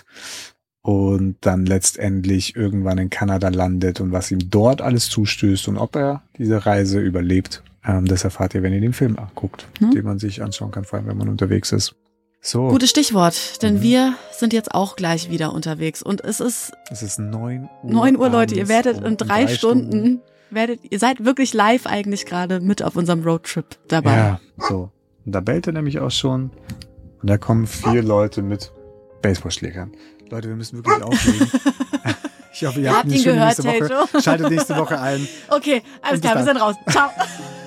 Und dann letztendlich irgendwann in Kanada landet und was ihm dort alles zustößt und ob er diese Reise überlebt. Das erfahrt ihr, wenn ihr den Film anguckt, den man sich anschauen kann, vor allem wenn man unterwegs ist. So. Gutes Stichwort, denn wir sind jetzt auch gleich wieder unterwegs und es ist 9 Uhr. 9 Uhr, Leute, ihr werdet in 3 Stunden, ihr seid wirklich live eigentlich gerade mit auf unserem Roadtrip dabei. Ja, so. Und da bellt er nämlich auch schon und da kommen 4 Leute mit Baseballschlägern. Leute, wir müssen wirklich auflegen. Ich hoffe, ihr habt eine schöne nächste Woche. Schaltet nächste Woche ein. Okay, alles klar, wir sind raus. Ciao.